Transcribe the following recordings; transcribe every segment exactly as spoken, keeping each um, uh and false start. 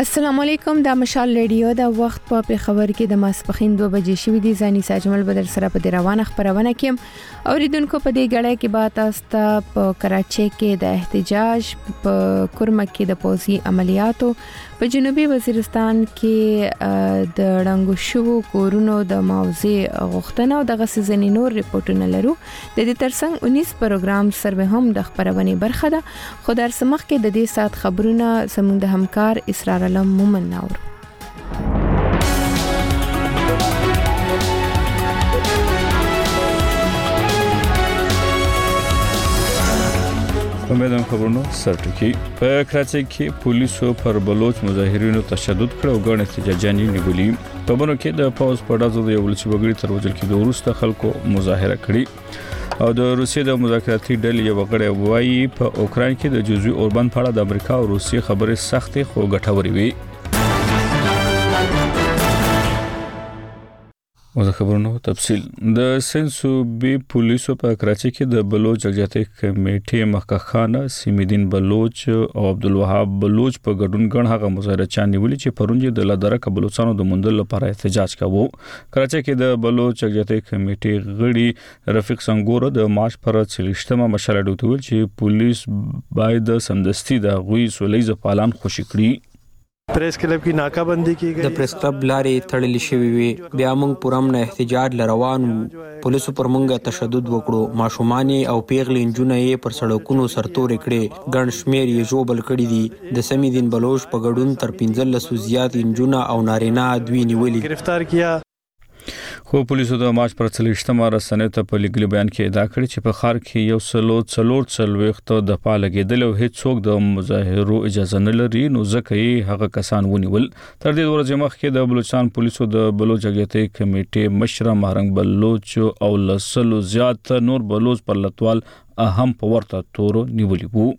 السلام علیکم د مشال ریډیو د وخت په پیښور کې د ماسپخین دوه بجې شوې دي. ځاني ساجمل بدر سره په روانه خبرونه کې اوریدونکو په دې غړې کې بات است په کراچۍ کې د احتجاج، په کورمه کې د پوزي عملیاتو، په جنوبي وزیرستان کې د رنګو شو کورونو د موضوع غوښتنه او د غسزنی نور ریپورتونه لرو. د دې ترڅنګ اونیس پروګرام سره هم د خبرونه برخه ده. خو در سمخ کې د دې سات خبرونه زموږ د همکار اسرار علم مومن نور. امیدوارم خبرونه سرټکی په کراچۍ کې پولیسو پر بلوچ مظاهرینو تشدد کړ او ګڼ احتجاجات نیولې. په بنو کې د پاوز په ډازو د یو لچ وګړي تر وجل کې د وروسته خلکو مظاهره کړې او د روسیې د مذاکراتي ډلې یو غړی وایي په اوکران کې د جزوی اوربند په اړه د امریکا او روسیې خبرې سختې خو ګټورې وي. او خبرونو تفصیل د سنسوبي پولیسو په کراچۍ کې د بلوچ جګجاتي کمیټې مخکخانه سیمدین بلوچ او عبدالوهاب بلوچ په ګډون ګڼ هغه مظاهره چا نیولې چې پرونجي د لادرکه بلوچستانو د مندل لپاره احتجاج کاوه. کراچۍ کې د بلوچ جګجاتي کمیټې غړي رفیق سنگور د مارچ پر څلشتمه مشاله ډوتول چې پولیس باید سمدستي د غوي سولېز پالان خوشی کړي. پریس کلب کی ناکابندی کی گئی. د پریس کلب لارې تړلې شوې وي. بیا موږ پرمنه احتجاج لروان پولیسو پر موږ تشدد وکړو. ماشومان او پیغلې انجونه یې پر سړکونو سرتورې کړې. ګڼ شمیر یې جوبل کړي دي. د سمیدین بلوچ په ګډون تر پنځه لس زیات انجونه او نارینه دوی نیولې گرفتار کیا. خو پولیسو د مارچ پر څلشتمه رسنۍ ته په لیکلي بیان کې ادعا کړې چې په خار کې یو سلو څلور څلويخت د پاله کېدل او هیڅ څوک د مظاهرو اجازه نه لري، نو ځکه یې هغه کسان ونیول. تر دې ورځې مخکې د بلوچستان پولیسو د بلوچ جګجاتي کمیټې مشر مهرنګ بلوچ او لسلو زیات نور بلوچ پر لټوال اهم په ورته تورو نیولي وو.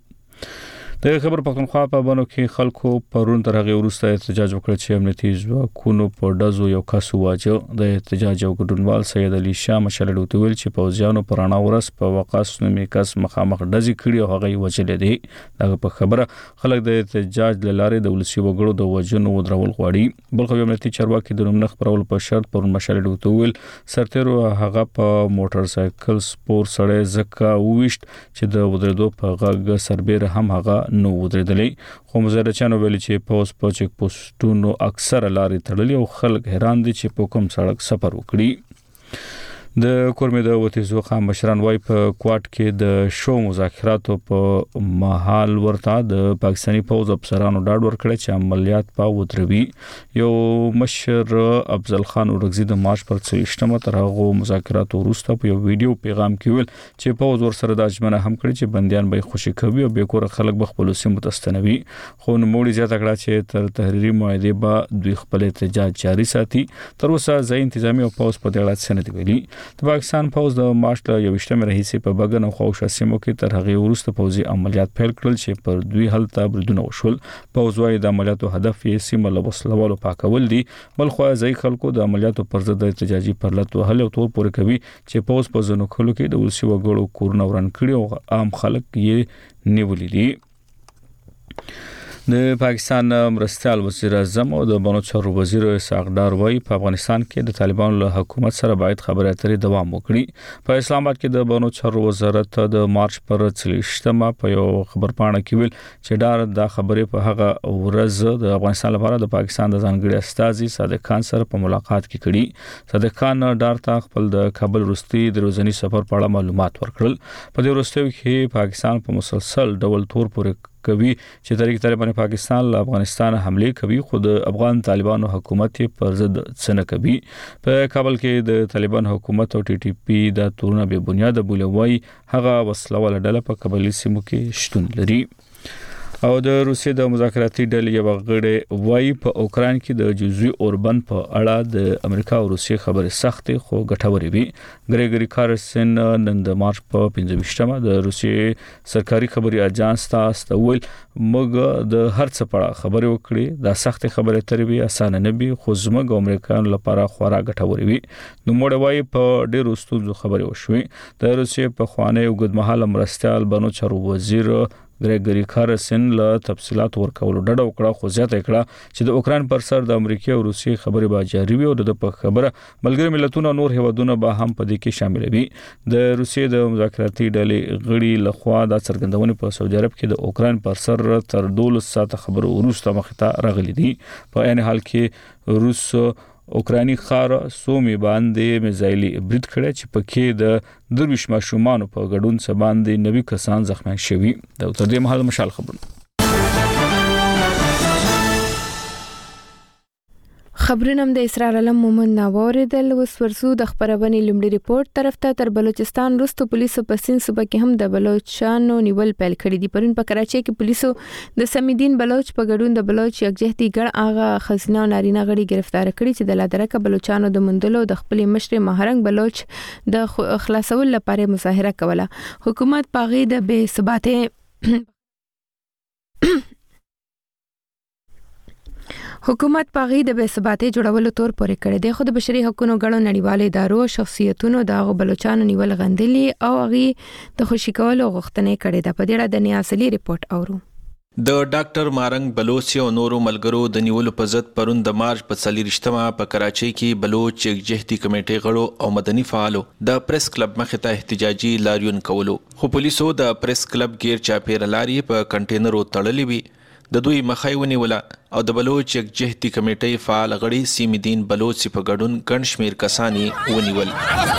د خبر پښتونخوا په بانو کې خلکو پرون تر هغه وروسته احتجاج وکړ چې امنیتي ځواکونو په ډزو یو کس واجه. د احتجاج او ګډونوال سید علي شاه مشال ډوتول چې پوځیانو پرانا ورس په وقاص نومي کس مخامخ ډزې کړي او هغه وجل دي. دغه په خبره خلک د احتجاج لاره د ولسی وګړو د وجنو ودرول غواړي. بلخو امنیتي چارواکي د نوم خبرول په شرط پرون مشال ډوتول سرتیرو هغه په موټر سایکل سپور سره زکه وښت چې د ودرېدو په غږ سربېره هم هغه نو ودرېدلې. خو مزارچانو ویلي چې پوس په چک پوسټونو اکثر لارې تړلې او خلک حیران دي چې په کوم سړک سفر وکړي. د کورمې د وتیزو خام مشران وای په کوټ کې د شو مذاکراتو په محل ورته د پاکستاني پوز افسرانو ډاډ ورکړ چې عملیات په ودروي. یو مشر افضل خان ورغزي د مارچ پر څلشتمه تر هغه مذاکراتو وروسته په یو ویډیو پیغام کې ویل چې پوز ور سره د اجمنه هم کړی چې بنديان به خوشي کوي او به کور خلک به خپل سیمه تستنوي. خو نو موړي زیاته کړه چې تر تحریری معاهده به دوی خپل احتجاج جاري ساتي. تر اوسه ځای تنظیمي او پوز په دې اړه څه نه دی ویلي. د پاکستان پوز د مارچ له یوشتمه راهیسې په بګن او خوښه سیمو کې تر هغه وروسته پوزي عملیات پیل کړل چې پر دوی هلته بردونه وشول. پوز وايي د عملیاتو هدف یې سیمه له وسلوالو پاکول دي. بل خو ځای خلکو د عملیاتو پر ضد احتجاجي پرلط وهل او تور پورې کوي چې پوز په ځنو خلکو کې د ولسی وګړو کورونه وران کړي او عام خلک یې نیولې دي. د پاکستان مرستيال وزیر اعظم او د بانو چارو وزیر اسحاق ډار وایي په افغانستان کې د طالبانو له حکومت سره باید خبرې اترې دوام وکړي. په اسلام آباد کې د بانو چارو وزارت د مارچ پر څلشتمه په یو خبرپاڼه کې ویل چې ډار د خبرې په هغه ورځ د افغانستان لپاره د پاکستان د ځانګړي استازي صادق خان سره په ملاقات کې کړي. صادق خان ډار ته خپل د کابل وروستي د روزنی سفر په اړه معلومات ورکړل. په دې وروستیو کې پاکستان په مسلسل ډول تور پورې کوي چې طریق طالبان پاکستان له افغانستان حمله کوي، خو د افغان طالبانو حکومت پر ضد څه کوي. په کابل کې د طالبان حکومت او ټي ټي پی د تورونه به بنیاد بولوي هغه وسله ول ډله په قبلي سیمو کې شتون لري. او د روسیې د مذاکراتي ډلې یو غړی وای په اوکران کې د جزوی اوربند په اړه د امریکا او روسیې خبرې سختې خو ګټورې وي. ګریګوري کارسن نن د مارچ په پنځه د روسیې سرکاري خبري اجانس ته استول موږ د هر څه په اړه خبرې وکړې. دا سختې خبرې ترې وي اسانه نه وي خو زموږ امریکایانو لپاره خورا ګټورې وي. نو موږ وای په ډېر ستونزو خبرې وشوي. د روسیې په خوانې او ګډمحل مرستيال بانو چارو وزیر ګریګری کارسن له تفصيلات ورکولو ډډه وکړه، خو زیاته کړه چې د اوکران پر سر د امریکا او روسي خبرې به جاري وي او د په خبره ملګری ملتونه نور هیوادونه به هم په دې کې شامل وي. د روسي د مذاکراتي ډلې غړي لخوا د څرګندونې په سعودي عرب کې د اوکران پر سر تر دولس ساعته خبرو وروسته مخ ته راغلي دي. په عین حال کې روس اوکراني خار سومي باندې میزایلي برید کړی چې پکې د درویش ماشومان په ګډون سره باندې نوي کسان زخمیان شوي. د تر دې مهال مشال خبرونه خبرونه د اسرار علم مومن ناوریدل. وس ورسو د خبرونې لومړي ریپورت طرف ته تر بلوچستان وروسته پولیسو په سین صوبه کې هم د بلوچستانو نیول پیل کړی دي. پرون په کراچۍ کې پولیسو د سمیدین بلوچ په ګډون د بلوچ یکجهتي ګڼ اغا خزینه او نارینه غړي گرفتار کړي چې د لادرکه بلوچانو د مندلو د خپل مشر مهرنګ بلوچ د خلاصول لپاره مظاهره کوله. حکومت پاغي د بې ثباته حکومت پاغي د بې ثباتۍ جوړولو تور پورې کړی دی، خو د بشري حقوقو غړو نړیوالې ادارو شخصیتونو د بلوچستان نیول غندلي او هغه د خوشی کولو غوښتنه کړې ده. په دې اړه د نیاسلي ریپورت اورو. د ډاکټر مارنګ بلوچ او نورو ملګرو د نیولو په ضد پرون د مارچ په څلورشتمه په کراچۍ کې بلوچ یکجهتي کمیټې غړو او مدني فعالو د پریس کلب مخې ته احتجاجي لاریون کولو، خو پولیسو د پریس کلب غیر چاپیر لاري په کنټینرو تړلې وي. د دوی مخای ونیوله او د بلوچ یکجهتي کمیټې فعال غړي سیمدین بلوچ په ګډون ګڼ شمیر کسانی ونیول.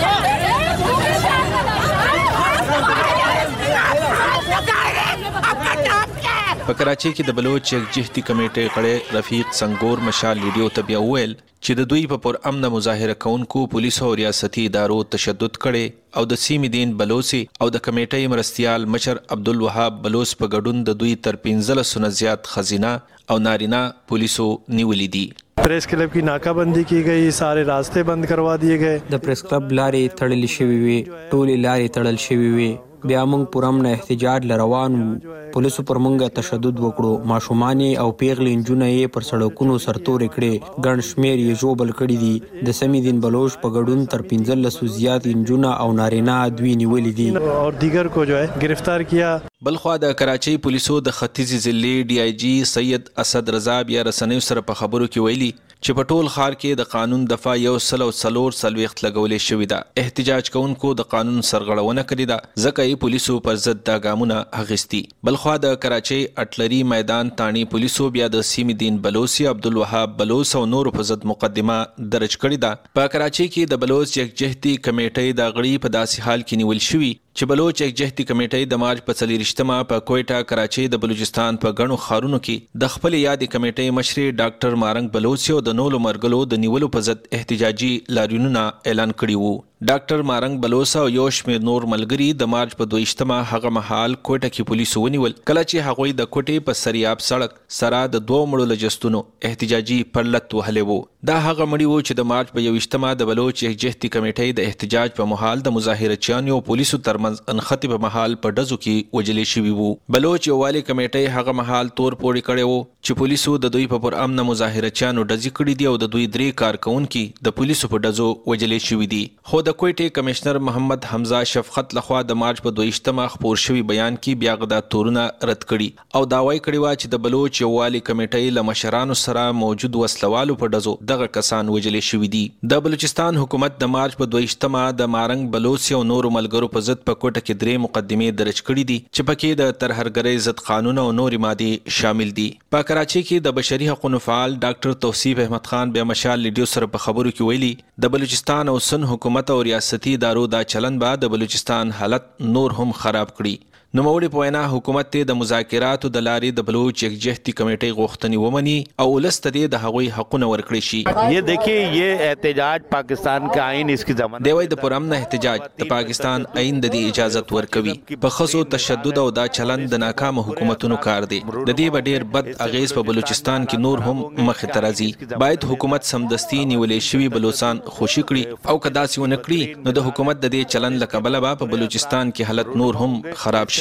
په کراچۍ کې د بلوچ یکجهتي کمیټې غړي رفیق سنگور مشال ویډیو ته بیا وویل چې د دوی په پر امن مظاهره کونکو پولیسو او ریاستي ادارو تشدد کړي او د سیمدین بلوچ او د کمیټې مرستيال مشر عبدالوهاب بلوچ په ګډون د دوی تر پنځلس سنه زیات خزینه او نارینه پولیسو نیولې دي. Press club की नाकाबंदी की गई, सारे रास्ते बंद करवा दिए गए. د پریس کلب لارې تړلې شوې وي، ټولې لارې تړل شوې وي. بیا موږ پرمن احتجاج لروان وو، پولیسو پر موږ تشدد وکړو، ماشومان او پیغلې نجونه یې پر سړکونو سرتور کړي، ګڼ شمیر یې جوبل کړي دي. د سمیدین بلوچ په ګډون تر پنځلس زیات نجونه او نارینه دوی نیولې دي اور دیگر کو جو ہے گرفتار کیا. بلخوا د کراچۍ پولیسو د ختیځ ضلع ډي آی جی سید اسد رضا بیا رسنیو سره په خبرو کې ویلي چې په ټول ښار کې د قانون دفعه یو سل او څلور څلوېښت لګولې شوې ده. احتجاج کوونکو د قانون سرغړونه کړې ده، ځکه یې پولیسو پر ضد دا ګامونه اخیستي. بلخوا د کراچۍ اټلري میدان تانی پولیسو بیا د سیمدین بلوچ عبدالوهاب بلوچ او نورو په ضد مقدمه درج کړې ده. په کراچۍ کې د بلوچ یکجهتي کمیټې د غړي په داسې حال کې نیول شوي چې بلوچ یکجهتي کمیټې د مارچ په څلورشتمه په کوټه کراچۍ د بلوچستان په غنو خارونو کې د خپل یادې کمیټې مشر ډاکټر مارنګ بلوچ او د نولو مرګلو د نیولو په ضد احتجاجي لاریونونه اعلان کړي وو. ډاکټر مارنګ بلوچ او یو شمېر نور ملګري د مارچ په دویشتمه هغه مهال کوټه کې پولیسو ونیول، کله چې هغوی د کوټې په سریاب سړک سره د دوه مړو لجستونو احتجاجي پرلت وهلې وو. دا هغه مړي وو چې د مارچ په یوشتمه د بلوچ یکجهتي کمیټې د احتجاج په مهال د مظاهرچیانو او پولیسو ترمنځ انختی په مهال په ډزو کې وجلې شوي وو. بلوچ یووالي کمیټې هغه مهال تور پوړی کړی وو چې پولیسو د دوی په پر امن مظاهرچیانو ډزې کړې دي او د دوی درې کارکونکي د پولیسو په ډزو وجلې شوي دي. خو د کوټې کمشنر محمد حمزه شفقت لخوا د مارچ په دویشتمه خپور شوی بیان کې بیا غدا تورونه رد کړي او داوای کړی و چې د بلوچ یووالي کمیټې له مشرانو سره موجود وسلوالو په ډزو دغه کسان وجلې شوي دي. د بلوچستان حکومت د مارچ په دویشتمه د مارنګ بلوچ او نورو ملګرو په ضد په کوټه کې درې مقدمې درج کړي دي چې پکې د ترهرګرۍ ضد قانون او نورې مادې شامل دي. په کراچۍ کې د بشري حقوقو فعال ډاکټر توصیف احمد خان بیا مشال لیډیو سره په خبرو کې ویلي د بلوچستان او سن حکومت او ریاستي ادارو دا چلن به د بلوچستان حالت نور هم خراب کړي. نوموړي په وینا حکومت ته د مذاکراتو د لارې د بلوچ یکجهتي کمیټې غوښتنې ومني او ولست دې د هغوی حقونه ورکړي شي. یہ دیکھیے یہ احتجاج پاکستان کا آئین اس کی ضمانت دی. وایي د پرامن احتجاج د پاکستان آئین د دې اجازت ورکوي. په ښځو تشدد او دا چلن د ناکامو حکومتونو کار دی. د دې به ډېر بد اغیز په بلوچستان کې نور هم مخې ته راځي. باید حکومت سمدستي نیولې شوي بلوچستان خوشي کړي او که داسې ونه کړي نو د حکومت د دې چلن له کبله به په بلوچستان کې حالت نور هم خراب شي.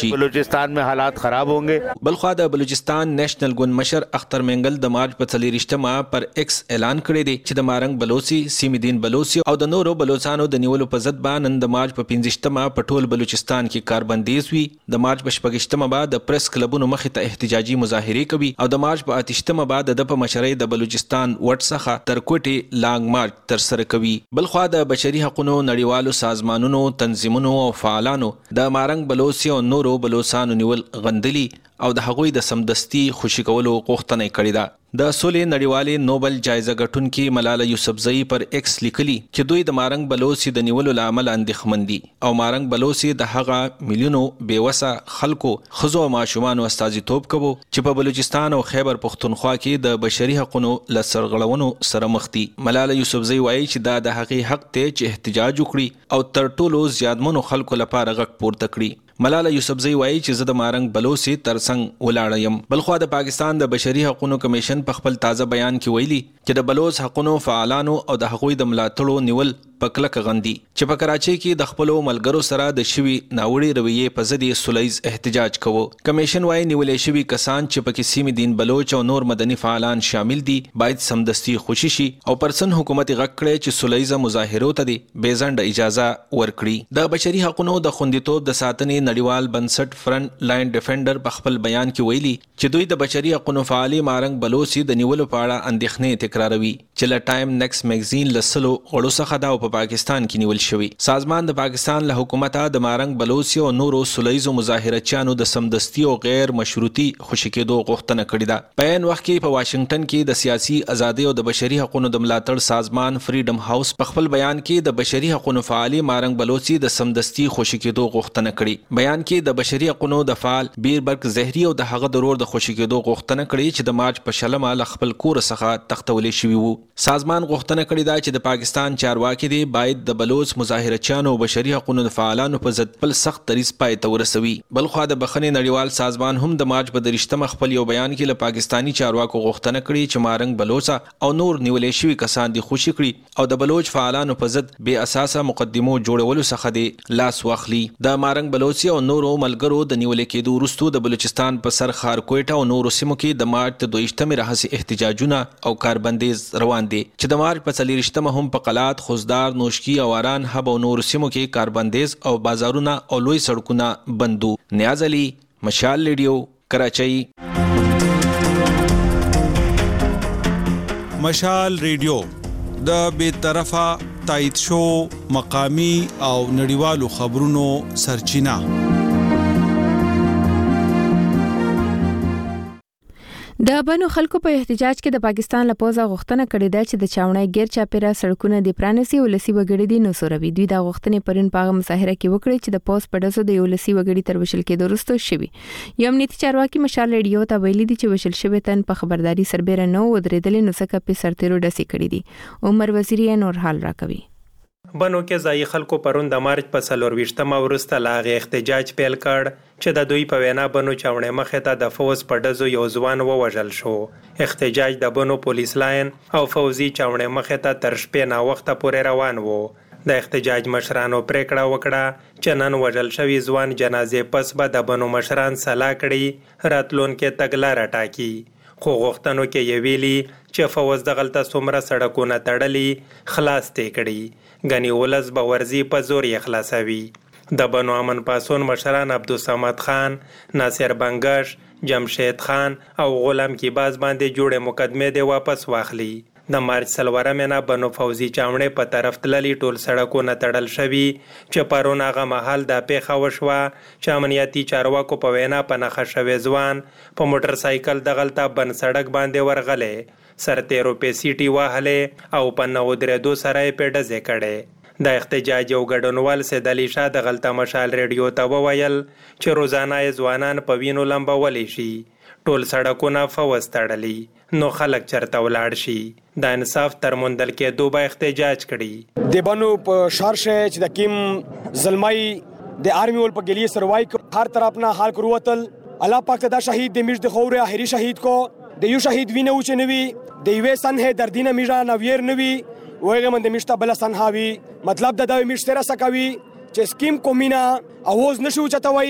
شي. بلوچستان में हालात खराब होंगे. بلخوا د بلوچستان نېشنل ګوند مشر اختر منګل د مارچ په څلېرویشتمه پر ایکس اعلان کړی دی چې د مارنګ بلوچي، سیمدین بلوچي او د نورو بلوچستانو د نیولو په ضد باندې نن د مارچ په پنځشتمه په ټول بلوچستان کې کاربندیز وي. د مارچ په شپږشتمه بعد د پریس کلبونو مخې ته احتجاجي مظاهرې کوي او د مارچ په اتشتمه بعد د په مشرۍ د بلوچستان وټ څخه تر کوټې لانګ مارچ تر سره کوي. بلخوا د بشري حقوقو نړیوالو سازمانونو، تنظیمونو او فعالانو د مارنګ بلوچي او نورو بلوچستانو نیول غندلي او د هغوی د سمدستي خوشي کولو غوښتنه کړې ده. د سولې نړیوالې نوبل جایزه ګټونکې ملاله یوسفزۍ پر ایکس لیکلي چې دوی د مارنګ بلوچي د نیولو لامل اندېښمن دي او مارنګ بلوچي د هغه میلیونو بیوسه خلکو، ښځو او ماشومانو استازیتوب کوي چې په بلوچستان او خیبر پښتونخوا کې د بشري حقوقو له سرغړونو سره مخ دي. ملاله یوسفزۍ وایي چې دا د هغې حق دی چې احتجاج وکړي او تر ټولو زیاتمنو خلکو لپاره غږ پورته کړي. ملاله یوسفزۍ وایي چې زه د مارنګ بلوچي ترڅنګ ولاړه یم. بلخوا د پاکستان د بشري حقوقو کمیشن په خپل تازه بیان کې ویلي چې د بلوچ حقوقو فعالانو او د هغوی د ملاتړو نیول په کلکه غندي چې په کراچۍ کې د خپلو ملګرو سره د شوي ناوړي رویې په ضد سولیز احتجاج کوو. کمیشن وایي نیولې شوي کسان چې پکې سیمدین بلوچ او نور مدني فعالان شامل دي باید سمدستي خوشي شي او پرسن حکومت غږ کړي چې سولیز مظاهرو ته د بیزند اجازه ورکړي. د بشري حقوقو د خوندیتوب د ساتنې نړیوال بنسټ فرنٹ لاین ډیفندر په خپل بیان کې ویلي چې دوی د بشري حقوقو فعالي مارنګ بلوچي د نیولو په اړه اندېښنې تکراروي چې له ټایم نیکس میگزین لسلو غړو څخه دا په پاکستان کې نیول شوی. سازمان د پاکستان له حکومته د مارنګ بلوچي او نورو سولیزو مظاهرچیانو د سمدستي او غیر مشروطي خوشي کېدو غوښتنه کړې ده. په عین وخت کې په واشنگټن کې د سیاسي ازادۍ او د بشري حقوقو د ملاتړ سازمان فریډم هاوس په خپل بیان کې د بشري حقوقو فعالي مارنګ بلوچي د سمدستي خوشي کېدو غوښتنه کړې. بیان کې د بشري حقوقو د فعال بیربرګ زهري او د هغه ضرور د خوشي کېدو غوښتنه کړې چې د مارچ په شلمه ل خپل کور څخه تختولې شوی وو. سازمان غوښتنه کړې ده چې د پاکستان چارواکي دی باید د بلوچ مظاهرچیانو او بشري حقوقو فعالانو په ضد بل سخت دریځ پای ته ورسوي. بلخوا د بخښنې نړیوال سازمان هم د مارچ په درشتمه خپل یو بیان کې له پاکستانی چارواکو غوښتنه کړې چې مارنګ بلوچا او نور نیولې شوي کسان دي خوشي کړي او د بلوچ فعالانو په ضد بې اساسه مقدمو جوړولو څخه دی لاس واخلي. د مارنګ بلوچي او نورو ملګرو د نیولې کېدو وروسته د بلوچستان په سر خار کوټه او نورو سیمو کې د مارچ د دویشتمې راهیسې احتجاجونه او کاربندیز روان دي چې د مارچ په څلېرویشتمه هم په قلات، خوزدار، نوشکی او اران هب او نور سیمو کې کاربندیز او بازارونه او لوی سړکونه بندو. نیاز علي، مشال ریډیو، کراچۍ. مشال ریډیو د بې طرفه تایید شو مقامی او نړیوالو خبرونو سرچینه. د بنو خلکو په احتجاج کې د پاکستان له پوزا غوښتنه کړې ده چې د چاونای غیر چاپیره سړکونه د پرانسي ولسی وګړي دي نو سروي. دوی دا غوښتنې پرون په مظاهره کې وکړي چې د پوز په دسو د ولسی وګړي تر وشل کې درستو شوی. یو امنیتي چارواکي مشال ریډیو ته ویلي دي چې وشل شوی تن په خبرداري سربېره نو ودرېدل نو څخه په سرتیرو ډسي کړی دي. عمر وزیری نور حال راکوي. بنو کې ځای خلکو پرون د مارچ په څلرویشتمه وروسته لاغه احتجاج پیل کړ چې د دوی په وینا بنو چاونې مخې ته د فوز په ډزو یو ځوان ووژل شو. احتجاج د بنو پولیس لاین او فوزي چاونې مخې ته تر شپې نا وخته پورې روان وو. د احتجاج مشرانو پریکړه وکړه چې نن وژل شوی ځوان جنازې پس به د بنو مشران سلا کړي راتلونکي تګلاره ټاکي. خو غوښتنو کې یې ویلي چې فوز دغلته څومره سړکونه تړلي خلاص تی کړي غنی ولز به ورزي په زور یې خلاصوي. د بنو امن پاسون مشران عبدالصمد خان، ناصر بنگش، جمشید خان او غلام کی باز باندې جوړه مقدمه دی واپس واخلي. د مارچ سلوارمه نه بنو فوزي چاونې په طرف تللی ټول سړکونه تړل شوي چې پرون هغه محل د پیښه وشوه چې امنیتي چارواکو په وینا په نښه شوی ځوان په موټر سایکل دغلته بن سړک باندې ورغلی سرتیرو په سیټي واهلې او په نو درېدو سره یې په ډزې کړې. د احتجاج یو ګډونوال سید علي شاه د غلطه مشال ریډیو ته وویل چې روزانه ځوانان په وینو لمبولی شي. ټول سړکونه فوز تړلی نو خلک چرته ولاړ شي. د انصاف تر موندل کې دوه احتجاج کړي. د بنو په شارشه چې د کیم زلمای د آرمی ول په ګلیه سروای هر طرف نه حال کروتل الله پاک ته دا شهید د میش د خوره اخري شهید کو د یو شهید وینو چې نوي د یوې سنه دردینه میرا نویر نوي وایغه من د میشته بل سنهاوي مطلب د دوی میشته را سکوي چې سکیم کومینا اواز نشو چتوي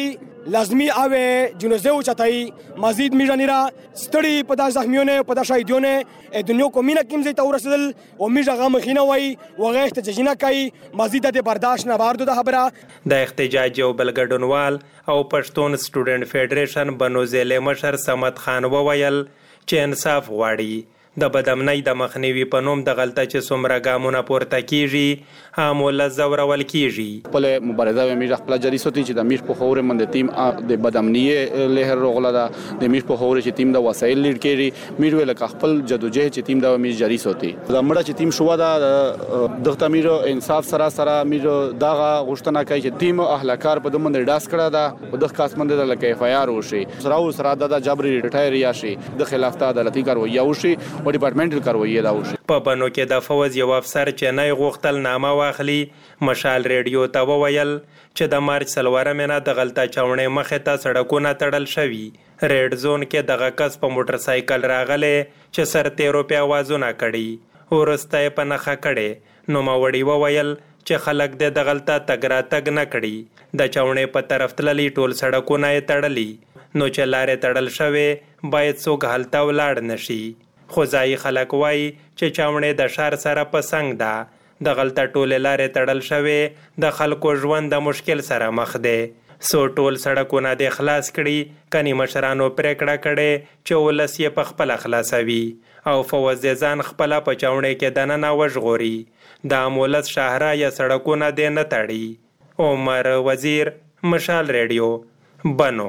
لازمی اوه جنازه او چتای مزید میژنیرا ستړي په داس زخمیونه په داس شهیدونه دنیا کومینه کیم زی تور رسل او میژه غم خینه وای وغه احتجاجونه کوي مزید د برداشت نه بار د خبره د احتجاج یو بلګډونوال او پښتون سټوډنټ فدریشن بنوزله مشر سمت خان وویل چې انصاف غواړي د بدامنۍ د مخنیوي په نوم د غلطه چې څومره ګامونه پورته کیږي عامل زورول کیږي خپل مبارزه به میږ خپل جری سوتي چې د میش په خوره من د تیم د بدامنۍ له روغله د میش په خوره چې تیم د وسایل لیډ کړي میږ ول خپل جدوجہد چې تیم د میش جری سوتي د مړه چې تیم شو دا د تمیرو انصاف سره سره میږ دغه غوښتنه کوي چې تیم اهلکار په دمن ډاس کړه دا په دغه کاسمند د لکه اف ای آر وشي سره سره د جبري ریټایر یا شي د خلاف ته عدالتي کاروي وشي او ډپارټمنټل کاروي دا وشي په بنو کې د فوز یو افسر چې نه غوښتل نامه واخلي مشال ریډیو ته وویل چې د مارچ سلواره مینه د غلطه چاونې مخې ته سړکونه تړل شوي ریډ زون کې دغه کس په موټر سایکل راغله چې سرتیرو په आवाजونه کړي ورسته په نخښه کړي نو ماوړي وویل چې خلک د غلطه تګ را تګ نه کړي د چاونې په طرف تللی ټول سړکونه یې تړلي نو چې لارې تړل شوی باید څوک هلته ولاړ نشي خو ځای خلک وای چې چاونې د شار سره په څنګ ده د غلطه ټول لارې تړل شوی د خلکو ژوند د مشکل سره مخ دی سو ټول سړکونه د خلاص کړي کني مشرانو پریکړه کړي چې ولس یې په خپل خلاصوي او فوز ځان خپل په چاونې کې دننه وژغوري د مولس شهره یا سړکونه د نه تړي عمر وزیر مشال ریډیو بنو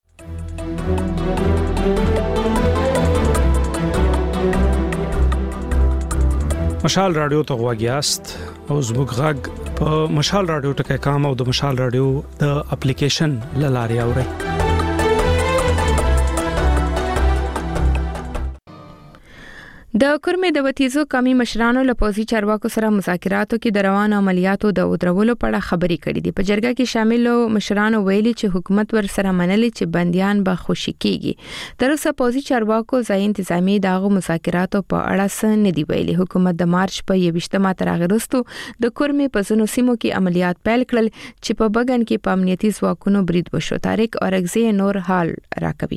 مشال رادیو ته غواګیاست او زموږ غږ په مشال رادیو ټکي کام او د مشال رادیو د اپلیکیشن لاري اوري د کورمې د وتیزو کمی مشرانو له پوزي چارواکو سره مذاکراتو کې د روان عملیاتو د ودرولو په اړه خبري کړې دي په جرګه کې شامل مشرانو ویلي چې حکومت ور سره منلي چې بنديان به خوشي کیږي تر اوسه پوزي چارواکو ځای انتظامی دغه مذاکراتو په اړه څه نه دی ویلي حکومت د مارچ په یوشتمه تر غرستو د کورمې په زنو سیمو کې عملیات پیل کړل چې په بغن کې په امنیتي ځواکونو برید وشو طارق اورغزي نور حال راکوي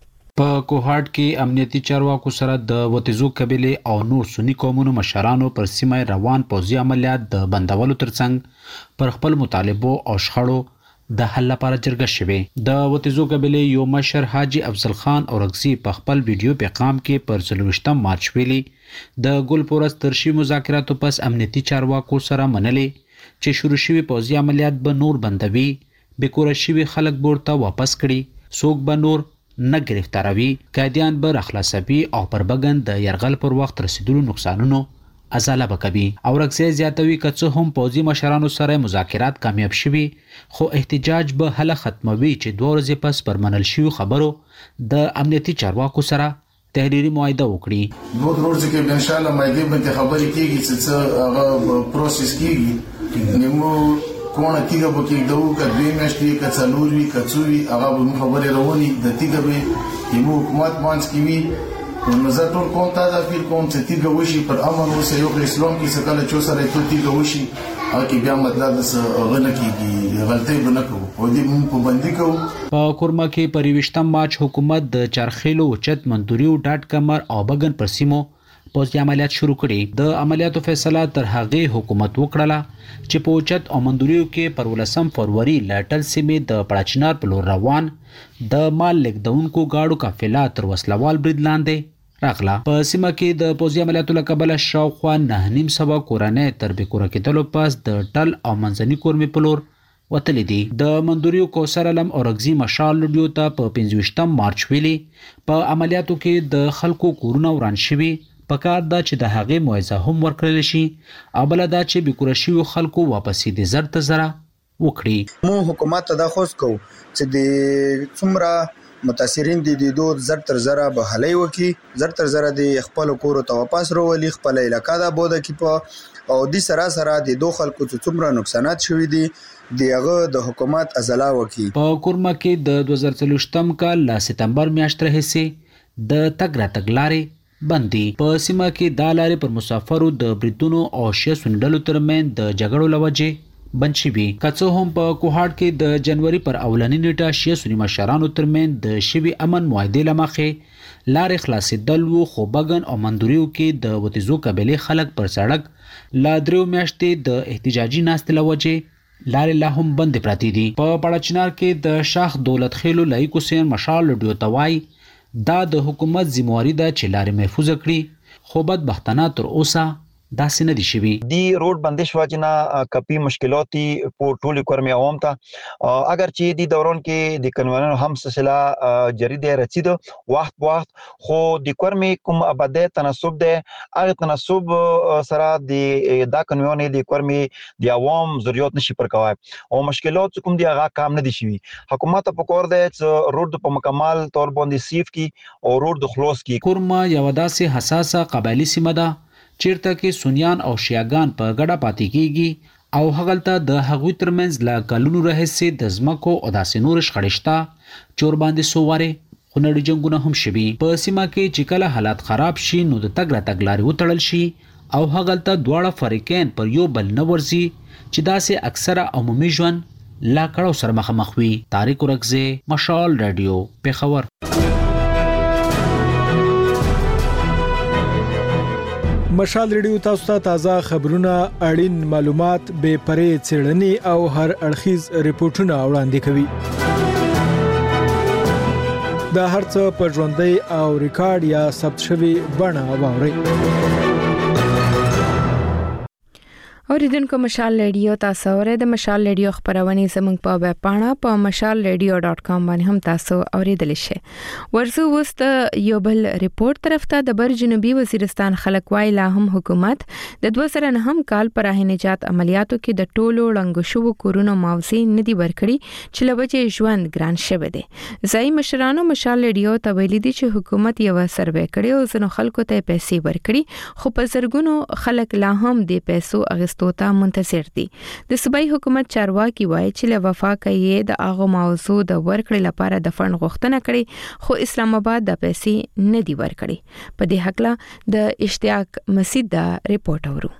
په کوهاټ کې امنیتي چارواکو سره د وتیزو قبيله او نور سنی قومونو مشرانو پر سیمه روان پوځي عملیات د بندولو ترڅنګ پر خپل مطالبو او شخړو د حل لپاره جرګه شوه د وتیزو قبيله یو مشر حاجی افضل خان اورغزي په خپل ویډیو پیغام کې پر څلوېښتم مارچ ویلي د ګلپورس ترشي مذاکراتو پس امنیتي چارواکو سره منلي چې شروع شوی پوځي عملیات به نور بندوي به کور شوی خلک ورته واپس کړي څوک به نور نه گرفتاروي قیدیان به اخلاصوي او پر بغن د يرغل پر وخت رسیدلو نقصانونو ازاله وکوي او رکسه زیاتوي که هم پوځي مشرانو سره مذاکرات کامیاب شوي خو احتجاج به هله ختموي چې دوه ورځې پس پر منل شوی خبرو د امنیتي چارواکو سره تحریری معاهده وکړي دوه ورځې کې ان شاء الله معاهده باندې خبرې کیږي چې هغه پروسس کیږي نمو کونه تیګه پکې دوه کډې مېشتې کڅلوري کڅوري هغه به خبرې رواني د تیګه به یمو حکومت باندې کیوي نو زه ټول کوم تا دا فیر کوم چې تیګه وشي پر امن اوسه یو اسلام کې سکاله چو سره ته تیګه وشي هغه کې بیا مطلب د غنه کیږي غلطي بنه کوو او دې مونږ په باندې کوو په کورما کې پریوشتم مارچ حکومت د چرخیلو چت منتوریو ډاټ کمر او بغن پر سیمو پوځي عملیات شروع کړي د عملیاتو فیصله تر هغه حکومت وکړه چې په چت او منډوریو کې پر ولسم فروری لاټل سیمې د پړاچنار په لور روان د مال لیکدونکو گاډو قافله تر وسلوال برید لاندې راغله په سیمه کې د پوځي عملیاتو لکبل شاوخوا نه نیم سوا کورانه تر به کور کېدلو پاس د ټل او منځني کورمې په لور وتلې دي د منډوریو کوثر علم اورغزي مشال لډیو ته په پنځويشتم مارچ ویلي په عملیاتو کې د خلکو کورونه وران شوي پکار دا چې د هغه موعظه هم ورکړل شي او بل دا چې به کورشي خلکو واپسې د زر ته زره وکړي مو حکومت ته دا خوښ کو چې د څومره متاثرین دي د دوه زر تر زره به حلې وکي زر تر زره د خپل کور ته واپس وروولي خپل علاقې دا بوده کې په او د سره سره د دوه خلکو څومره نقصانات شوي دي دغه د حکومت ازلا وکي په کورما کې د دوه زره څلوېښتم کال ل سپتمبر میاشتې راهیسې د تګ را تګلارې بندي په سیمه کې د لارې پر مسافرو د بریتونو او شې سندلو ترمن د جګړو لوجه بند شوي. که څه هم په کوهاټ کې د جنوري پر اولنی نیټه شیعه سني مشرانو ترمن د شوي امن معاهدې لمخې لارې خلاصېدل وو، خو بګن او مندوریو کې د وتیزو قبیلې خلک پر سړک لا دریو میاشتې د احتجاجي ناستې له وجې لارې لا هم بندې پراتې دي. په پړچنار کې د شاخ دولت خیلو لایق حسین مشال لډیو توای دا د حکومت ذمہواری ده چې لارې محفوظ کړي، خو بدبختانه تر اوسه داسې نه دي شوي. دی روډ بندش واجنا کپی مشکلاتی په ټولو کورمي عوام ته اگر چې دی دوران کې د قانونونو هم سلسله جریده رسید وخت وخت خو د کورمي کوم اباده تناسب ده هغه تناسب سره د دا قانون د کورمي د عوام ضرورت نشي پر کوي او مشکلات کوم دی هغه کام نه دي شوي. حکومت په کور ده چې روډ په مکمل تور باندې سیف کی او روډ د خلاص کی. کورما یو داسې حساسه قبایلی سیمه ده چیرته کې سنیان او شیعاګان په ګډه پاتې کیږي او هغلته د هغوی ترمنځ لا کلونو راهیسې د ځمکو او داسې نور شخړې شته چور باندې سووارې خو نړۍ جنګونه هم شوي. په سیمه کې چې کله حالات خراب شي نو د تګ راتګ لارې وتړل شي او هغلته دواړه فریقین پر یو بل نه ورځي چې داسې اکثره عمومي ژوند لا کړو سره مخامخ وي. طارق ورکزے، مشال رادیو، پیښور. مشال ریډیو تاسو ته تازه خبرونه، اړین معلومات، بې پرې څېړنې او هر اړخیز ریپورتونه وړاندې کوي. دا هرڅه په ژوندۍ او ریکارډ یا ثبت شوی بڼه واورئ. اوریدونکو مشال ریډیو تاسو اورئ. د مشال ریډیو خبرونه زموږ په ویب پاڼه په مشال ریډیو ډاٹ کام باندې هم تاسو اوریدلی شئ. ورزو وست یو بل ریپورت طرف ته د بر جنوبي وزیرستان خلک وای لا هم حکومت د دوه زره نهم کال پر راهنجات عملیاتو کې د ټولو ړنګ شوو کورونو معاوضې ندي ورکړي چې لوجه ژوند ګران شوه دي. ځای مشرانو مشال ریډیو ته ویلي دي چې حکومت یو سروې کړي او زنو خلکو ته پیسې ورکړي، خو په زرګونو خلک لا هم د پیسو اغستو ته منتظر دي. د صوبایي حکومت چارواکي وایي چې له وفاقي د اغه موضوع د ورکړې لپاره د فند غوښتنه کړې، خو اسلام آباد د پیسې نه دی ورکړي. په دې حق له د اشتیاق مسعود دا ریپورت اورو.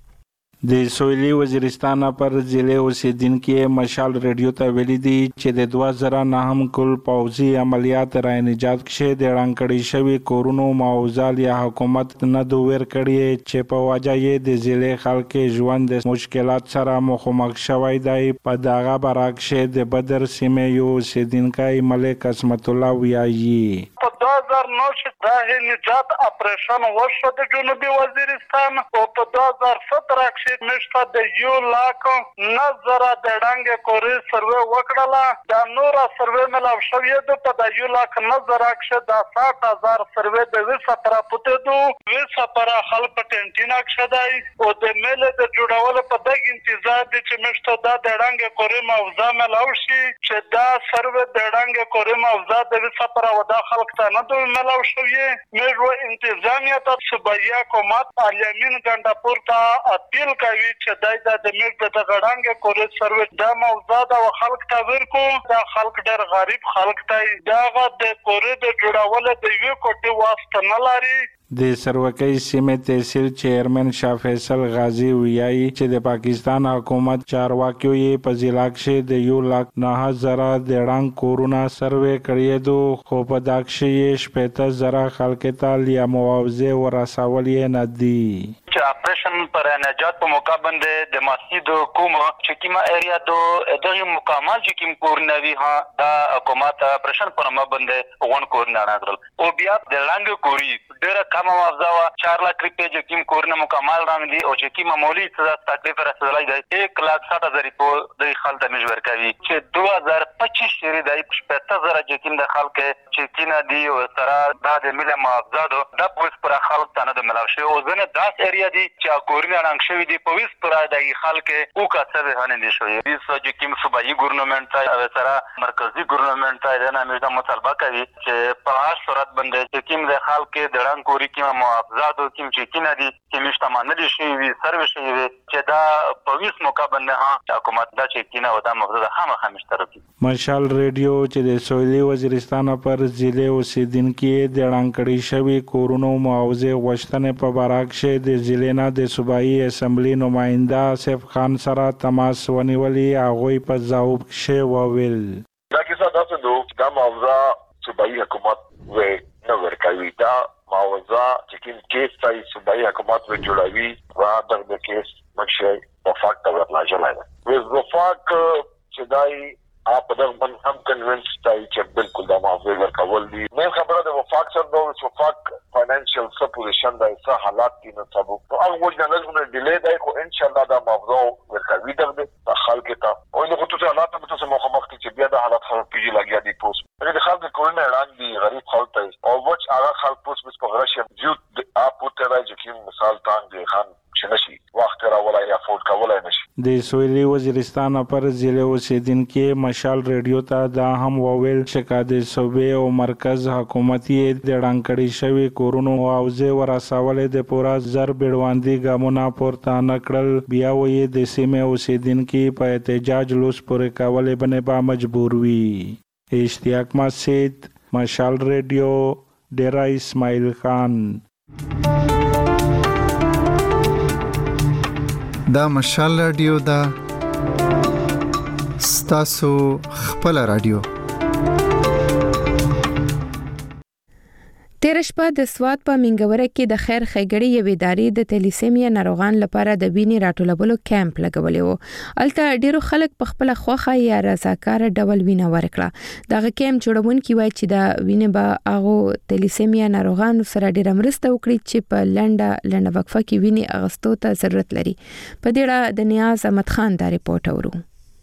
د سویلي وزیرستان پر ضلع اوسیدونکو مشال ریډیو ته ویلي دي چې د دوه زره نهم کل پوځي عملیات را نجات کې د رانکړې شوی کورونو معاوضه یا حکومت نه دوه ورکړي چې په وجه یې د ضلع خلک ژوند د مشکلات سره مخامخ شوی دی. په دغه برعکس د بدر سیمه یو اوسیدونکو ملک عصمت الله ویایي په دوه زره نو چې د نجات اپریشن وشو د جنوبي وزیرستان او په دوه زره ستره کې مشته د یو لاک نظر د ډنګ کوري سروې وکړه. د نور سروې ملاو شوې ده په د یو لاک نظر کې د سات هزار سروې د وسه پر پته دو وسه پر خلک ټینټینا کې دی او د میل د جوړول په دغه انتظار دي چې مشته د ډنګ کوري موضوع ملاو شي چې دا سروې د ډنګ کوري موضوع د وسه پر ودا خلک ته نه دوه ملاو شوې. مېرو انتظامیه ته صوبایي حکومت الیمین ګنداپور ته اپیل کوي چې دای د میګ د غړانګ کوري سروې د موضوع د خلک ته ورکو. د خلک ډېر غریب خلک ته دا د کوري د جوړول د یو کوټي واسطه نه لري. د سروکۍ سیمې تحصیل چیرمن شاه فیصل غازی ویایي چې د پاکستان حکومت چارواکیو یې په ضلع کې د یو لاک نه زره د ړنګ کورونه سروې کړی دو، خو په دا کې یې شپږ زره خلک ته لیا معاوضه ورسول یې نه دي. چې اپریشن پر نجات په موقع باندې د مسجد کوم چې کیما ایریا دو دغه مکمل چې کیم کورنوي ها دا حکومت اپریشن پر ما باندې غون کورنه راغل او بیا د لاندې کوري ډیره کم موضوع چار لاک روپے چې کیم کورنه مکمل رنګ دي او چې کیما مولوی څه تکلیف رسولای دی یک لاک سات هزار په د خلک مجبور کوي چې دوه هزار پچیس شری دی شپږ زره چې کیم د خلک چې کینا دی او سره د ملي معاوضه دا پولیس پر خلک ته نه ملاوي شي او ځنه داس ایریا دي چې کورنه رنګ شوی دی په ویس پر د خلک او کاڅه نه دي شوی بیس چې کیم صوبایي ګورنمنت ته سره مرکزی ګورنمنت ته نه مې دا مطالبه کوي چې په هر صورت باندې چې کیم د خلک د رنګ کوري کیم معاوضه کیم چې کینا دي کیم مشتمل دي شي وی سرویس شي چې دا په ویس موقع باندې ها حکومت دا چې کینا او دا مفروض هم خامشتره کی. مشال ریډیو چې د سویلي وزیرستان پر ضلع اوسیدونکو د رنګ کړي شوی کورونو معاوضه غوښتنې په برعکس د ضلع نه د صوبایي اسمبلی نماینده سیف خان سره تماس ونیولي هغوی په ځواب کې وویل دا کیسه تاسو د دا موضوع صوبایي حکومت و نه ورکوي دا موضوع چې کوم کیس ته صوبایي حکومت و جوړوي و دغه کیس مخشه وفاق ته ورلاجلای وز وفاق چې دای اپ دغه من هم کنوینس دای چې بالکل دا موضوع ورکول دي مې خبره د وفاق سره د وفاق فاینانشل سپوزیشن د څه حالات دي نو تاسو او هغه د نظم ډیلی دی خو ان شاء الله دا موضوع ورکوي دغه خلک ته او نو ته حالات ته تاسو مخامخ چې بیا د حالات خلک پیږي لګیا دي پوس د خلک کورونه اعلان دي غریب خلک ته او وچ هغه خلک پوس په پروګرام جو اپ ته راځي چې مثال تانګ خان شنشي وخت راولای یا فوت کولای نشي د سویلي وزیرستان پر ضلع اوسیدونکو مشال ریډیو ته دا هم وویل چې د صوبې او مرکز حکومت یې د ډانکړې شوی کورونو او زه ورسولې د پورا زر بیړواندي ګامونه پورته نکړل بیا وې د سیمه اوسیدونکو په احتجاج لوس پورې کولې باندې با مجبور وي اشتیاق مسجد مشال ریډیو ډیرا اسماعیل خان دا مشال رادیو دا ستاسو خپل رادیو تیر شپه د سواد په منګوره کې د خیر خیګړې یوې ادارې د تلیسیمیا ناروغان لپاره د وینې راټولولو کیمپ لګولې و الته ډیرو خلک په خپل خوخه یا رضاکار ډول وینه ورکړه دغه کیمپ جوړونکي وایي چې د وینې به هغه تلیسیمیا ناروغان سره ډیره مرسته وکړي چې په لنډه لنډه وقفه کې وینې اغستو ته ضرورت لري په دې اړه د نیاز احمد خان دا ریپورت اورو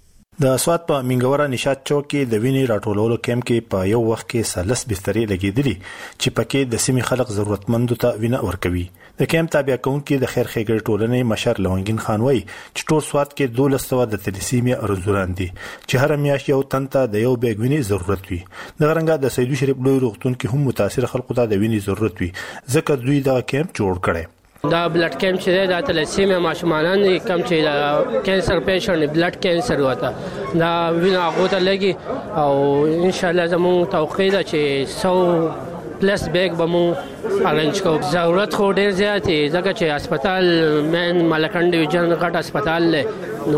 د سواد په منګوره نشاط چوک کې د وینې راټولولو کیمپ کې په یو وخت کې سلس بسترې لګېدلې چې پکې د سیمې خلک ضرورتمندو ته وینه ورکوي د کیمپ تابع کونکي د خیر خیګړې ټولنې مشر لونګین خان وایي چې ټول سواد کې دولس سوه د تلیسیمیا ارزوران دي چې هر میاشت یو تن ته د یو بیگ وینې ضرورت وي د غرنګا د سیدو شریف لوی روغتون کې هم متاثر خلکو ته د وینې ضرورت وي ځکه دوی دا کیمپ جوړ کړي دا بلډ کیمپ چې دا تلیسیمیا ماشومان دي کم چې دا کینسر پیشنټ بلډ کینسر وته دا وینه هغه ته لګي او ان شاء الله زموږ توقع ده چې سو پلس بیگ به مو ارنج کو ضرورت خو ډیر زیات دی ځکه چې هسپتال مین ملکن ډیویژن غټ هسپتال له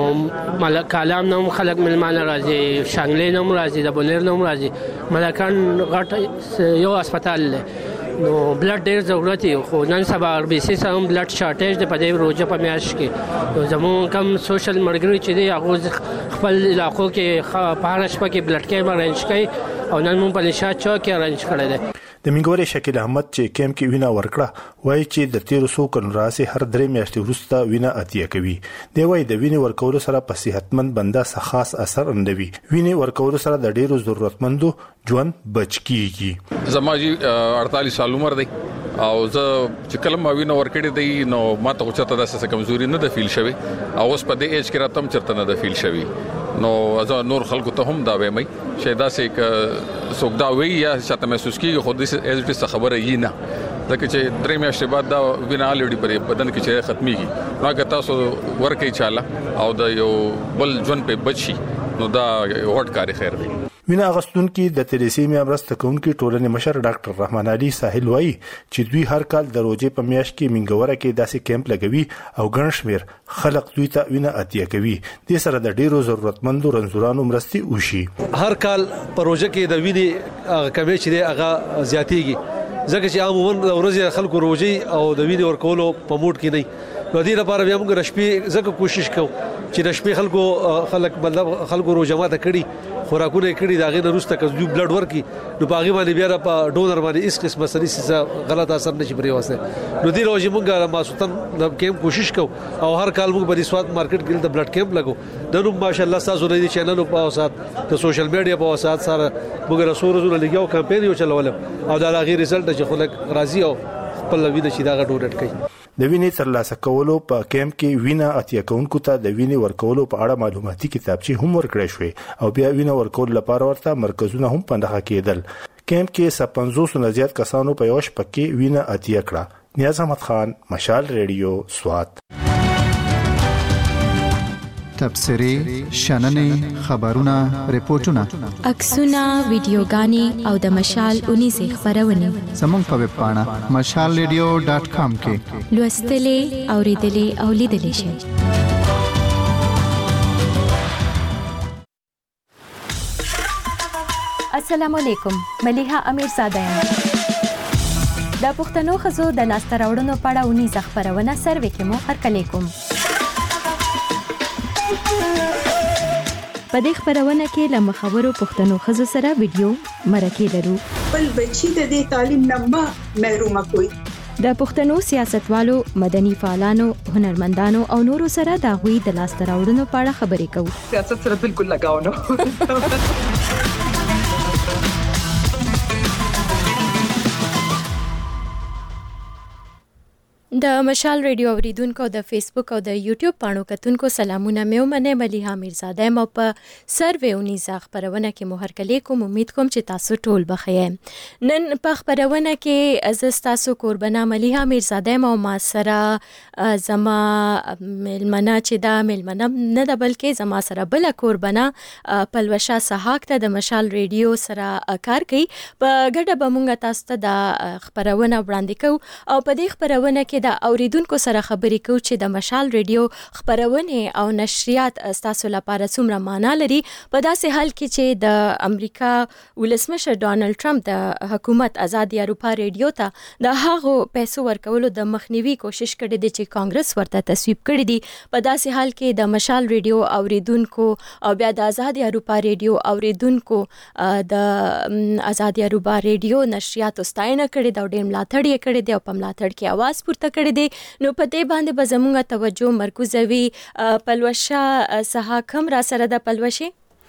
نو ملک کلام نوم خلک ملمانه راځي شانګلې نوم راځي د بونیر نوم راځي ملکن غټ یو هسپتال له نو بلډ ډیر ضرورت دی خو نن سبا ار بي سي سم بلډ شارټیج د پدې روزه په میاش کې نو زموږ کم سوشل مرګري چې دی هغه خپل علاقو کې پارش پکې بلډ کې ارنج کوي او نن مون په نشاط چوک کې ارنج کړی دی د منګورې شکیل احمد چې کیمپ کې وینا ورکړه وایي چې د تیر سو کن راسي هر درې میاشتې وروسته وینا اتیا کوي دی وایي د وینې ورکولو سره په صحتمند بنده څه خاص اثر اندوي وینې ورکولو سره د ډیرو ضرورتمندو ژوند بچ کیږي زما جی اړتالیس سال عمر دی او زه چې کلم وینه ورکړې دی نو ماته اوچته د څه کمزوري نه د فیل شوی او اوس په دې ایج کې راتم چرته نه د فیل شوی نو ازا نور خلکو ته هم دا وایي چې دا څه سوګدا وی یا شاته محسوس کیږي خو دې ایز ډی خبره یې نه ځکه چې درې میاشتې بعد دا وینا الډی په بدن کې چې ختميږي نو هغه تاسو ورکې چاله او د یو بل ژوند په بچي نو دا وړ کاری خیر دی وینا اغستون کې د تلیسیمیا مرسته کوونکي ټولنې مشر ډاکټر رحمان علي ساحل وایي چې دوی هر کال د روزې په میاشت کې منګوره کې داسې کیمپ لګوي او ګڼ شمیر خلک دوی ته وینا اتیا کوي د سره د ډیرو ضرورتمندو رنځورانو مرستي وشي هر کال په روزه کې د وینې کمی چې هغه زیاتېږي ځکه چې عموما د ورځې خلکو روزي او د وینې ورکولو په موډ کې نه نو دې لپاره بیا موږ رشپې ځکه کوشش کوو چې رشپې خلکو خلک مطلب خلکو روزماته کړي خوراکونه کړي دا غي نرسته کزو بلډ ورکي نو باغی باندې بیا په ډونر باندې اس قسمه سړي څه غلط اثر نشي پرې واسه نو دې روزي موږ ماسوتن د کیمپ کوشش کوو او هر کال موږ په سواد مارکیټ کې د بلډ کیمپ لګو د نو ماشاءالله تاسو د چینل په واسط د سوشل میډیا په واسط سره موږ رسول رسول لګیو کمپاین یو چلول او دا غي رزلټ چې خلک راضي او خپل وینې چې دا ډونیټ کوي د وینې ترلاسه کولو په کیمپ کې وینا اتیا کونکو ته د وینې ورکولو په اړه معلوماتي کتابچې هم ورکړې شوې او بیا وینا ورکول لپاره ورته مرکزونه هم پندخه کېدل کیمپ کې پنځوس نه زیات کسانو په یو شپه کې وینا اتیا کړه نیاز احمد خان مشال ریډیو سوات تبصرې شننې خبرونه ریپورتونه عکسونه ویډیوګانې او د مشال اونیزه خبرونه زموږ په ویب پاڼه مشال ریډیو ډاټ کام کې لوستلې اوریدلې او لیدلې شئ. السلام علیکم، ملیحه امیرزاده یم. د پښتنو ښځو د لاسته راوړنو په اړه اونیزه خپرونه سروې کې مو هرکلی کوم. په دې خپرونه کې له مخورو پښتنو ښځو سره ویډیو مرکې لرو. بل بچی د دې تعلیم نه محروم کوي. د پښتنو سیاستوالو، مدني فعالانو، هنرمندانو او نورو سره د هغوی د لاسته راوړنو په اړه خبرې کوو. سیاست سره بالکل لګاو نه. د مشال ریډیو اوریدونکو د فیسبوک او د یوټیوب پاڼو کتونکو سلامونه مې ومنه. ملیحه امیرزاده یم او په سروې اونیزه خپرونه کې مو هرکلی کوم. امید کوم چې تاسو ټول بخیر. نن په خپرونه کې زه ستاسو قربانه ملیحه امیرزاده یم او ما سره زما مېلمنه چې دا مېلمنه نه ده بلکې زما سره بله قربانه پلوشه سحاق ته د مشال ریډیو سره کار کوي. په ګډه به مونږ تاسو ته د خپرونه وړاندې کوو او په دې خپرونه کې د اوریدونکو سره خبرې کوو چې د مشال ریډیو خپرونه او نشریات تاسو لپاره څومره معنا لري په داسې حال کې چې د امریکا ولسمشر ډانلډ ټرمپ د حکومت آزادي اروپا ریډیو ته د هغو پیسو ورکولو د مخنیوي کوشش کړي دي چې کانګرس ورته تصویب کړي دي. په داسې حال کې د مشال ریډیو اوریدونکو او بیا د آزادي اروپا ریډیو اوریدونکو د آزادي اروپا ریډیو نشریات ستاینه کړي دا ډېر ملاتړ یې کړي دی او په ملاتړ کې आवाज پورته کړي دي. نو په دې باندې به زموږ توجه مرکوزوي. پلوشه سحاق هم را سره د پلوشي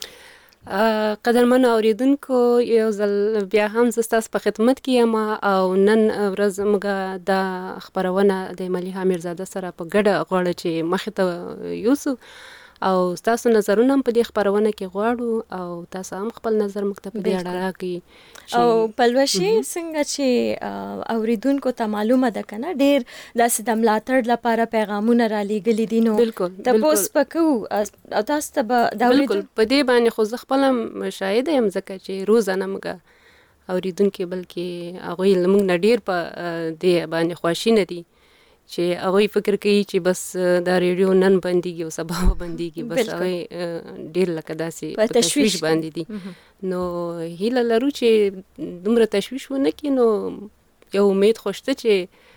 قدرمنو اوریدونکو یو ځل بیا هم زه ستاسو په خدمت کې یم او نن ورځ موږ د خپرونه د ملیحه امیرزاده سره په ګډه غواړو چې مخې ته یوسو او تاسو نظرونه هم په دې خپرونه کې غواړو او تاسو هم خپل نظر موږ ته په دې اړه راکړئ. او پلوشي څنګه چې اوریدونکو ته معلومه ده کنه ډېر داسې د ملاتړ لپاره پیغامونه را لېږلي دي. نو تاسو پکو او تاسو ته به بالکل په دې باندې خو زه خپل شاهد یم ځکه چې روزانه موږ اوریدونکو بلکې هغوی موږ نه ډېر په دې باندې خواشینه دي چې هغه فکر کوي چې بس دا ریډیو نن بنديږي او سبا بنديږي بس هغه ډیر لکه داسې په تشویش باندې دي. نو هیله لرو چې دومره تشویش ونه کړي. نو یو امید خوشته چې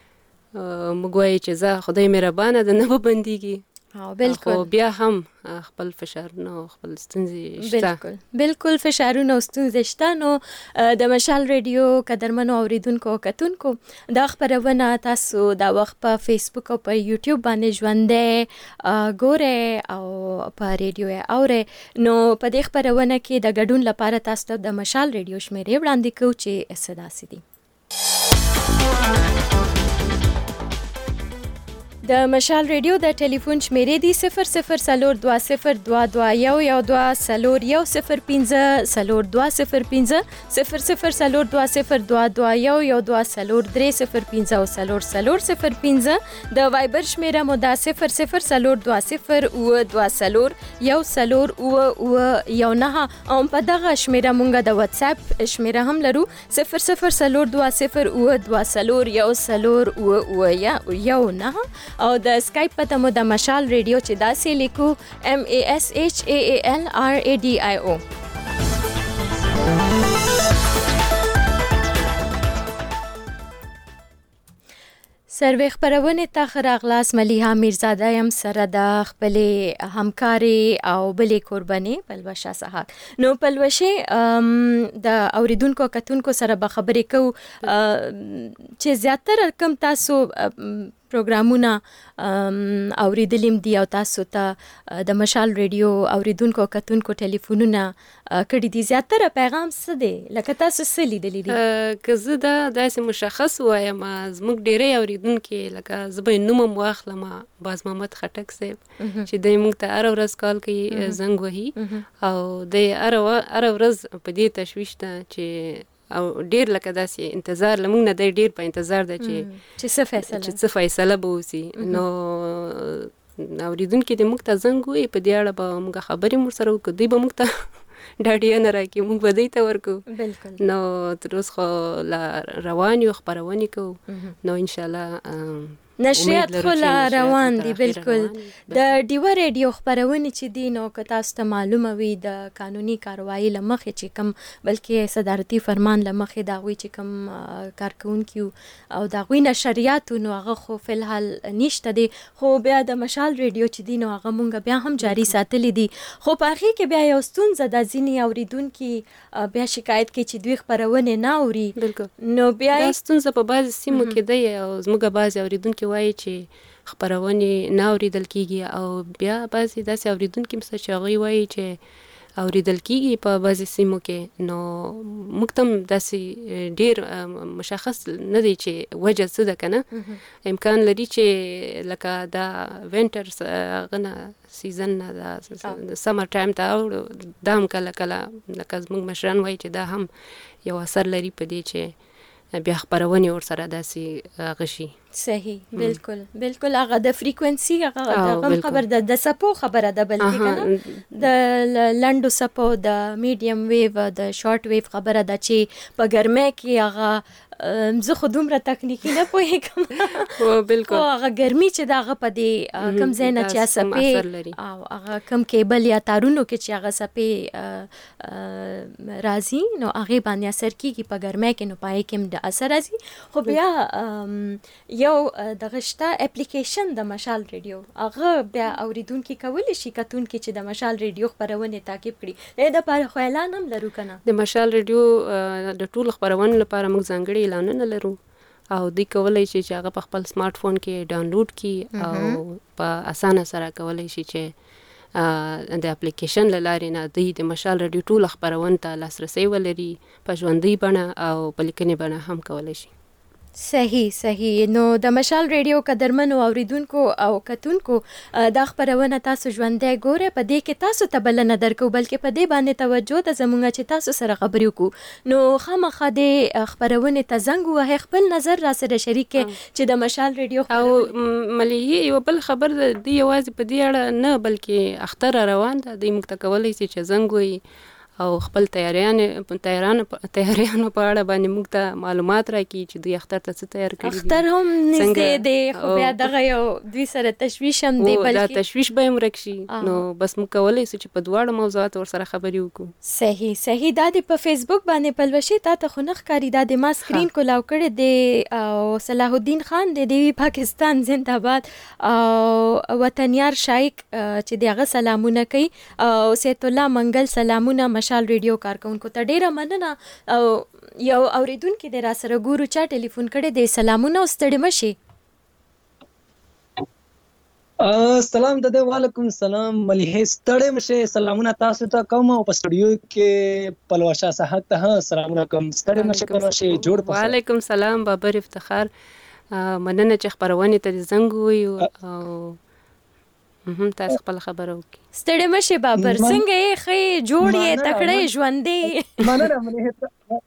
موږ وایو چې زه خدای مهربانه ده نه به بنديږي. بالکل بیا هم خپل فشارونه خپل ستونزې شته. بالکل بالکل فشارونه او ستونزې شته. نو د مشال ریډیو قدرمنو اوریدونکو کتونکو دا خپرونه تاسو دا وخت په فیسبوک او په یوټیوب باندې ژوندۍ ګورئ او په ریډیو یې اورئ. نو په دې خپرونه کې د ګډون لپاره تاسو ته د مشال ریډیو شمیرې وړاندې کوو چې څه داسې دي. د مشال ریډیو د ټلیفون شمیرې دي صفر صفر څلور دوه صفر دوه دوه یو یو دوه څلور یو صفر پنځه څلور دوه صفر پنځه صفر صفر څلور دوه صفر دوه دوه یو یو دوه څلور درې صفر پنځه او څلور څلور صفر پنځه. د وایبر شمیره مو دا صفر صفر څلور دوه صفر اوه دوه څلور یو څلور اوه اوه یو نهه او په دغه شمیره مونږ د واتس اپ شمیره هم لرو صفر صفر څلور دوه صفر اوه دوه څلور یو څلور اوه اوه یو نهه او د اسکایپ پته مو د مشال ریډیو چې داسې لیکو M A S H A A L R A D I O. سروې خپرونې ته ښه راغلاست. ملیحه امیرزاده یم سره د خپلې همکارې او بلې قربانې پلوشه سحاق. نو پلوشې د اوریدونکو کتونکو سره به خبرې کوو چې زیاتره کم تاسو پروګرامونه اوریدلیم دي او تاسو ته د مشال ریډیو اوریدونکو کتونکو ټلیفونونه کړي دي. زیاتره پیغام څه دی لکه تاسو څه لیدلی دي؟ که زه دا داسې مشخص وایم زموږ ډېری اوریدونکي لکه زه به یې نوم هم واخلم باز محمد خټک صاحب چې دی موږ ته هره ورځ کال کوي زنګ وهي او دی هره ورځ په دې تشویش ده چې او ډیر لکه داسې انتظار لمونږ نه دی ډیر په انتظار ده چې چې څه فیصله چې څه فیصله به وسی. نو اوریدونکو د موږ ته زنګ وي په دې اړه به موږ خبرې مر سره وکړو دوی به موږ ته ډاډیا نه راکړي موږ به دوی ته ورکو بالکل نو تر اوسه خو لا روان یو خپرونې کوو نو انشاءالله نشریات خو لا روان دي بالکل د ډیوا ریډیو خبرونه چې دي نو که تاسو ته معلومه وي د قانوني کاروایی لمخې چې کوم بلکې صدارتي فرمان لمخې دا وی چې کوم کارکونکو او دا غوی نشریات نو هغه خو فلحال نشته دي خو بیا د مشال ریډیو چې دي نو هغه مونږ بیا هم جاری ساتلی دي خو په هغه کې بیا یو ستونزه د ځینی اوریدونکو بیا شکایت کوي چې دوی خبرونه نه اوري بالکل نو بیا دا ستونزه په بعض سیمو کې دی او زموږ بعض اوریدونکو وایي چې خبرونه نه اوریدل کیږي او بیا بعضی داسې اوریدونکو مثلا چې هغه وایي چې اوریدل کیږي په بعضی سیمو کې نو موږ تم داسې ډیر مشخص نه دی چې وجه څه ده کنه امکان لري چې لکه دا وینټر غنه سیزن نه دا سمر ټایم ته او دام کله کله لکه زموږ مشران وایي چې دا هم یو اثر لري په دې چې بیا خبرونه ور سره داسې غشي صحیح بالکل بالکل هغه د فریکوئنسي هغه خبر د د سپو خبره ده بلکې کنه د لنډو سپو د میډیم ویو د شارټ ویو خبره ده چې په ګرمه کې هغه زه خو دومره تکنیکی نه پوهیږم او بالکل هغه ګرمي چې دغه په دې کم ځای نه چې سپې او هغه کم کیبل یا تارونو کې چې هغه سپې راځي نو هغه باندې اثر کیږي په ګرمه کې نو پای کې د اثر راځي خو بیا یو دغه شته اپلیکیشن د مشال ریډیو هغه بیا اوریدونکو کولی شي کتونکو چې د مشال ریډیو خبرونه تعقیب کړي د لپاره خو اعلان هم لرو کنه د مشال ریډیو د ټول خبرونو لپاره موږ ځانګړي اعلانونه لرو او دوی کولای شي چې هغه په خپل سمارټ فون کې ډاونلوډ کړي او په اسانه سره کولای شي چې د اپلیکیشن لاره نه دوی د مشال ریډیو ټول خبرونه ته لاسرسي ولري په ژوندۍ بڼه او په لیکنې بڼه هم کولای شي صحیح صحیح نو د مشال ریډیو قدرمنو اوریدونکو او کتونکو دا خبرونه تاسو ژوندۍ ګوره په دې کې تاسو ته بلنه درکو بلکې په دې باندې توجه د زمونږ چې تاسو سره خبرې وکړو نو خامخا د خبرونه ته زنګ وه خپل نظر را سره شریک چې د مشال ریډیو او ملي یو بل خبر دی یوازې په دې اړه نه بلکې اختر روان ده د مکتکولای شي چې زنګ وي او خپل تیاریان تیاران تیاریان په اړه باندې موږ ته معلومات راکړي چې دوی اختر ته څه تیار کړي اختر هم نږدې دی خو بیا دغه یو دوی سره تشویش هم دی بلکې دا تشویش به هم رکشي نو بس موږ کولای شو چې په دواړو موضوعات ور سره خبرې وکړو صحیح صحیح دا د په فیسبوک باندې پلوشي تا ته خو نه ښکاري دا د ما سکرین کولاو کړی دی او صلاح الدین خان دی د پاکستان زنده‌باد او وطنیار شایق چې دغه سلامونه کوي او سید الله منګل سلامونه مشال ریډیو کارکونکو ته ډیره مننه او یو اوریدونکو د را سره ګورو چا ټلیفون کړی دی سلامونه ستړي مشي السلام دده وعلیکم السلام مليحه ستړي مشه سلامونه تاسو ته کوم او په سټوډیو کې پلوشا صحت ته سلامونه کوم ستړي مشه پلوشي جوړ پس وعلیکم السلام بابر افتخار مننه چې خبرونه ته زنګ وي او هم تاسو خپل خبرو کې ستړي مشه بابر څنګه یې خې جوړ یې تکړه ژوندې مننه مليحه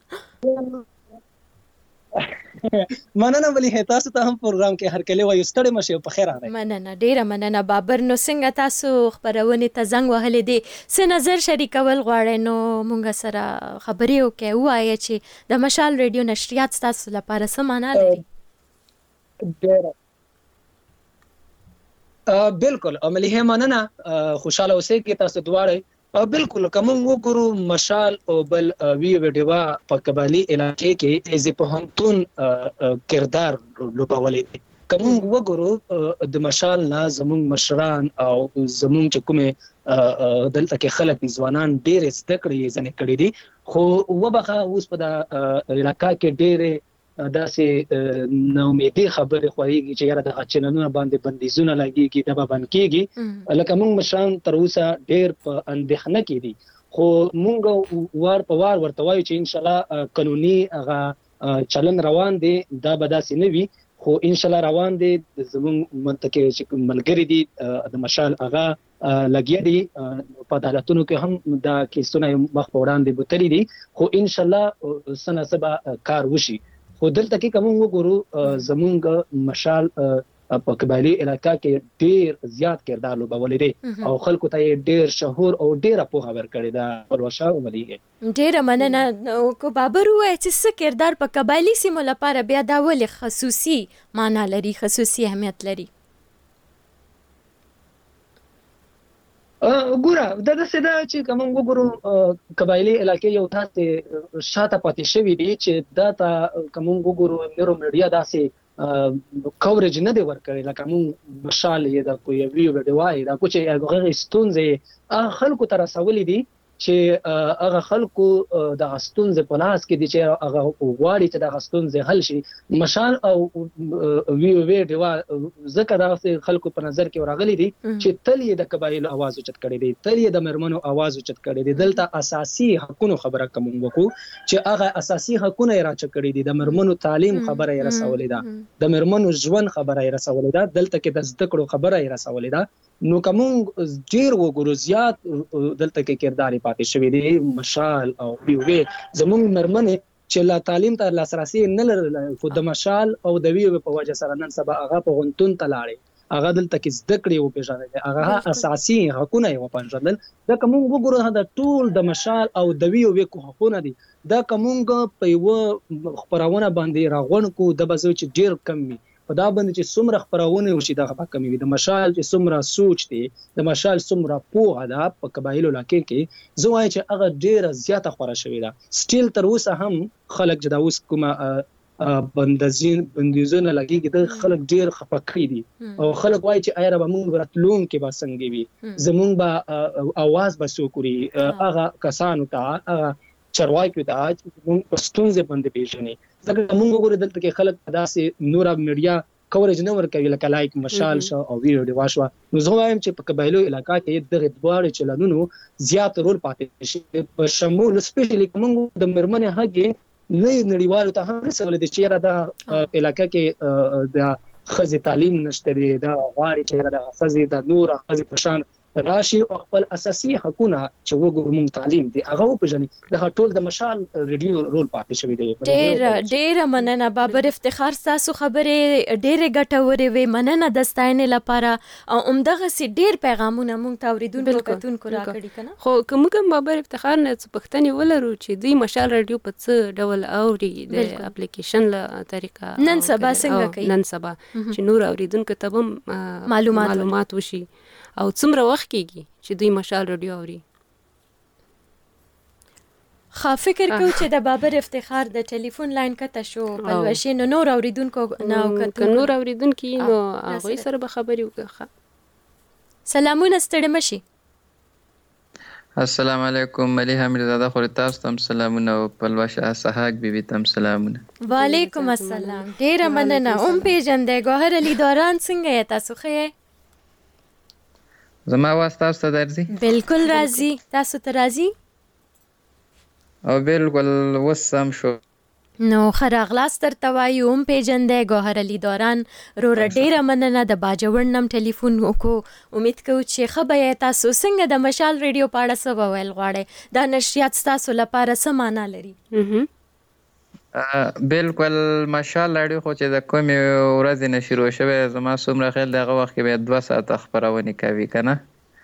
مننه مليحه تاسو ته هم پروګرام کې هر کله وایو ستړي مشه په خیر راغلی مننه ډیره مننه بابر نو څنګه تاسو خبرونه ته زنګ وهلې دي څه نظر شریکول غواړئ نو مونږ سره خبرې وکړو وایي چې د مشال ریډیو نشریات تاسو لپاره څه معنا لري ډیره بالکل مليحه مننه خوشاله اوسئ کې تاسو دواړه بالکل کوم وګورو مشال او بل وی ویډیو په قبالي علاقې کې از په همتون کردار لوبولې کوم وګورو د مشال نه زموږ مشران او زموږ چې کومه دلته کې خلک ځوانان ډېر زده کړې ځنه کړې دي خو وبخه اوس په د علاقې کې ډېر داسې نو امیدي خبره خوایي چې یاره د چننونو باندې بندیزونه لګيږي د باندې کېږي لکه موږ مشران تر اوسه ډېر په اندېښنه کې دي خو موږ وار په وار ورته وایو چې ان شاء الله قانوني هغه چلن روان دي دا به داسې نه وي خو ان شاء الله روان دي زموږ منطقه چې ملګری دي د مشال هغه لګیا دي په عدالتونو کې هم دا کیسونه مخ په وړاندې بوتري دي خو ان شاء الله سنه سبا کار وشي خو دلته کې کوم وګورو زمونږ مشال په قبایلی علاقہ کې ډیر زیات کردار لوبولی دی او خلکو ته ډیر شهور او ډیر په خبر کړی دا پلوشه عملیږي. ډیر مننه. کو بابر وای چې څه کردار په قبایلی سیمو لپاره بیا دا ولې خصوصي معنا لري، خصوصي اهمیت لري؟ ګوره دا د سده چې کوم وګورو قبایلی علاقې یو تاسو شاته پاتې شوی دی چې دا تا کوم وګورو نورو میډیا داسې کوریج نه دی ورکړی لکه مون مشال یې دا کوی ویو ویډیو دا کوم چې هغه ستونزې خلکو ته رسولې دي چې هغه خلکو د غستونز په لاس کې دي چې هغه غواړي چې د غستونز حل شي. مشال او ویو ویډیو ځکه د خلکو په نظر کې ورغلي دي چې تل یې د قبایلو आवाज اوچت کړي دي، تل یې د مرمنو आवाज اوچت کړي دي. دلته اساسي حقوقو خبره کوم وکړو چې هغه اساسي حقوقو یې راچ کړي دي، د مرمنو تعلیم خبره یې رسولې ده، د مرمنو ژوند خبره یې رسولې ده، دلته کې د زده کړو خبره یې رسولې ده. نو کوم ډیر وګورو زیات دلته کې کردار پاتې شوی دی. مشال او ویو زموږ مرمنې چې لا تعلیم ته لاسرسي نه لري، خو د مشال او د ویو په وجه سره نن سبا هغه په غونټون ته لاړې، هغه دلته کې زده کړې او پیژنې، هغه اساسي حقونه یې وپنځل. دا کوم وګورو دا ټول د مشال او د ویو وکو حقونه دي. دا کوم په یو خبرونه باندې راغون کو د بزو چې ډیر کم وي په دا باندې چې څومره خبرونه وشي دا به کمی وي. د مشال چې څومره سوچ دی، د مشال څومره پوهه ده په قبایلو علاقې کې، زه وایم چې هغه ډیره زیاته خوره شوې ده. سټیل تر اوسه هم خلک چې دا اوس کومه بندزین بندیزونه لګیږي د خلک ډیر خفه کړي دي او خلک وايي چې آیا به موږ راتلون کې به څنګه وي، زمونږ به आवाज به سوکوري هغه کسانو ته هغه چرواکو ته چې موږ پښتونځ باندې پیژنې. ځکه موږ وګورو دلته کې خلک داسې نور میډیا کوریج نه ورکوي لکه لایک مشال شو او ویډیو شو. نو زه وایم چې په قبایلو علاقہ کې دغه دواړه چلنونو زیات رول پاتې شي، په شمول سپیشلی کوم د مرمنې هغه نه نړیوالو ته هم رسول دي چې را د علاقہ کې د خزي تعلیم نشته دی، دا غواړي چې د خزي د نور خزي پشان راشي او خپل اساسي حقوقونه چې وګورو موږ تعلیم دی هغه وپېژني. دا ټول د مشال ریډیو رول پاتې شوی دی. ډېر ډېر مننه بابر افتخار، تاسو خبرې ډېرې ګټورې وې، مننه د ستاینې لپاره او همدغسې ډېر پیغامونه موږ ته اورېدونکو کتونکو راکړي که نه. خو که موږ هم بابر افتخار نه څه پوښتنې ولرو چې دوی مشال راډیو په څه ډول اوري د اپلیکیشن له طریقه نن سبا څنګه کوي، نن سبا چې نور اوریدونکو ته هم معلومات معلومات وشي او څومره وخت کېږي چې دوی مشال راډیو اوري. خا فکر کوم چې د بابر افتخار د ټلیفون لاین کته شو پلوشي نو نور اوریدونکو نه او کته نور اوریدونکو نو هغه سره به خبرې وکړه. سلامونه ستړي مشي. السلام علیکم ملي حمیدزاده خو تاسو تم سلامونه او پلوشه اسحاق بیبي تم سلامونه. وعلیکم السلام. ډیر مننه. اوم پیژندې ګوهر علي دوران څنګه یې تاسو خې؟ زما आवाज تاسو ته درځي؟ بالکل راځي. تاسو ته راځي؟ او بالکل وسم شو. نو خراغلاس ترته وایو هم پیژندې ګوهر علي دوران رو ډیره مننه د باجوړ نم ټلیفون وکړو. امید کوم چې ښه به تاسو څنګه د مشال ریډیو په اړه څه وویل غواړئ، دا نشریات تاسو لپاره څه معنا لري؟ بالکل مشال راډیو خو چې د کومې ورځې نه شروع شوی زما څومره خیال دغه وخت کې به دوه ساعته خپرونې کوي که نه،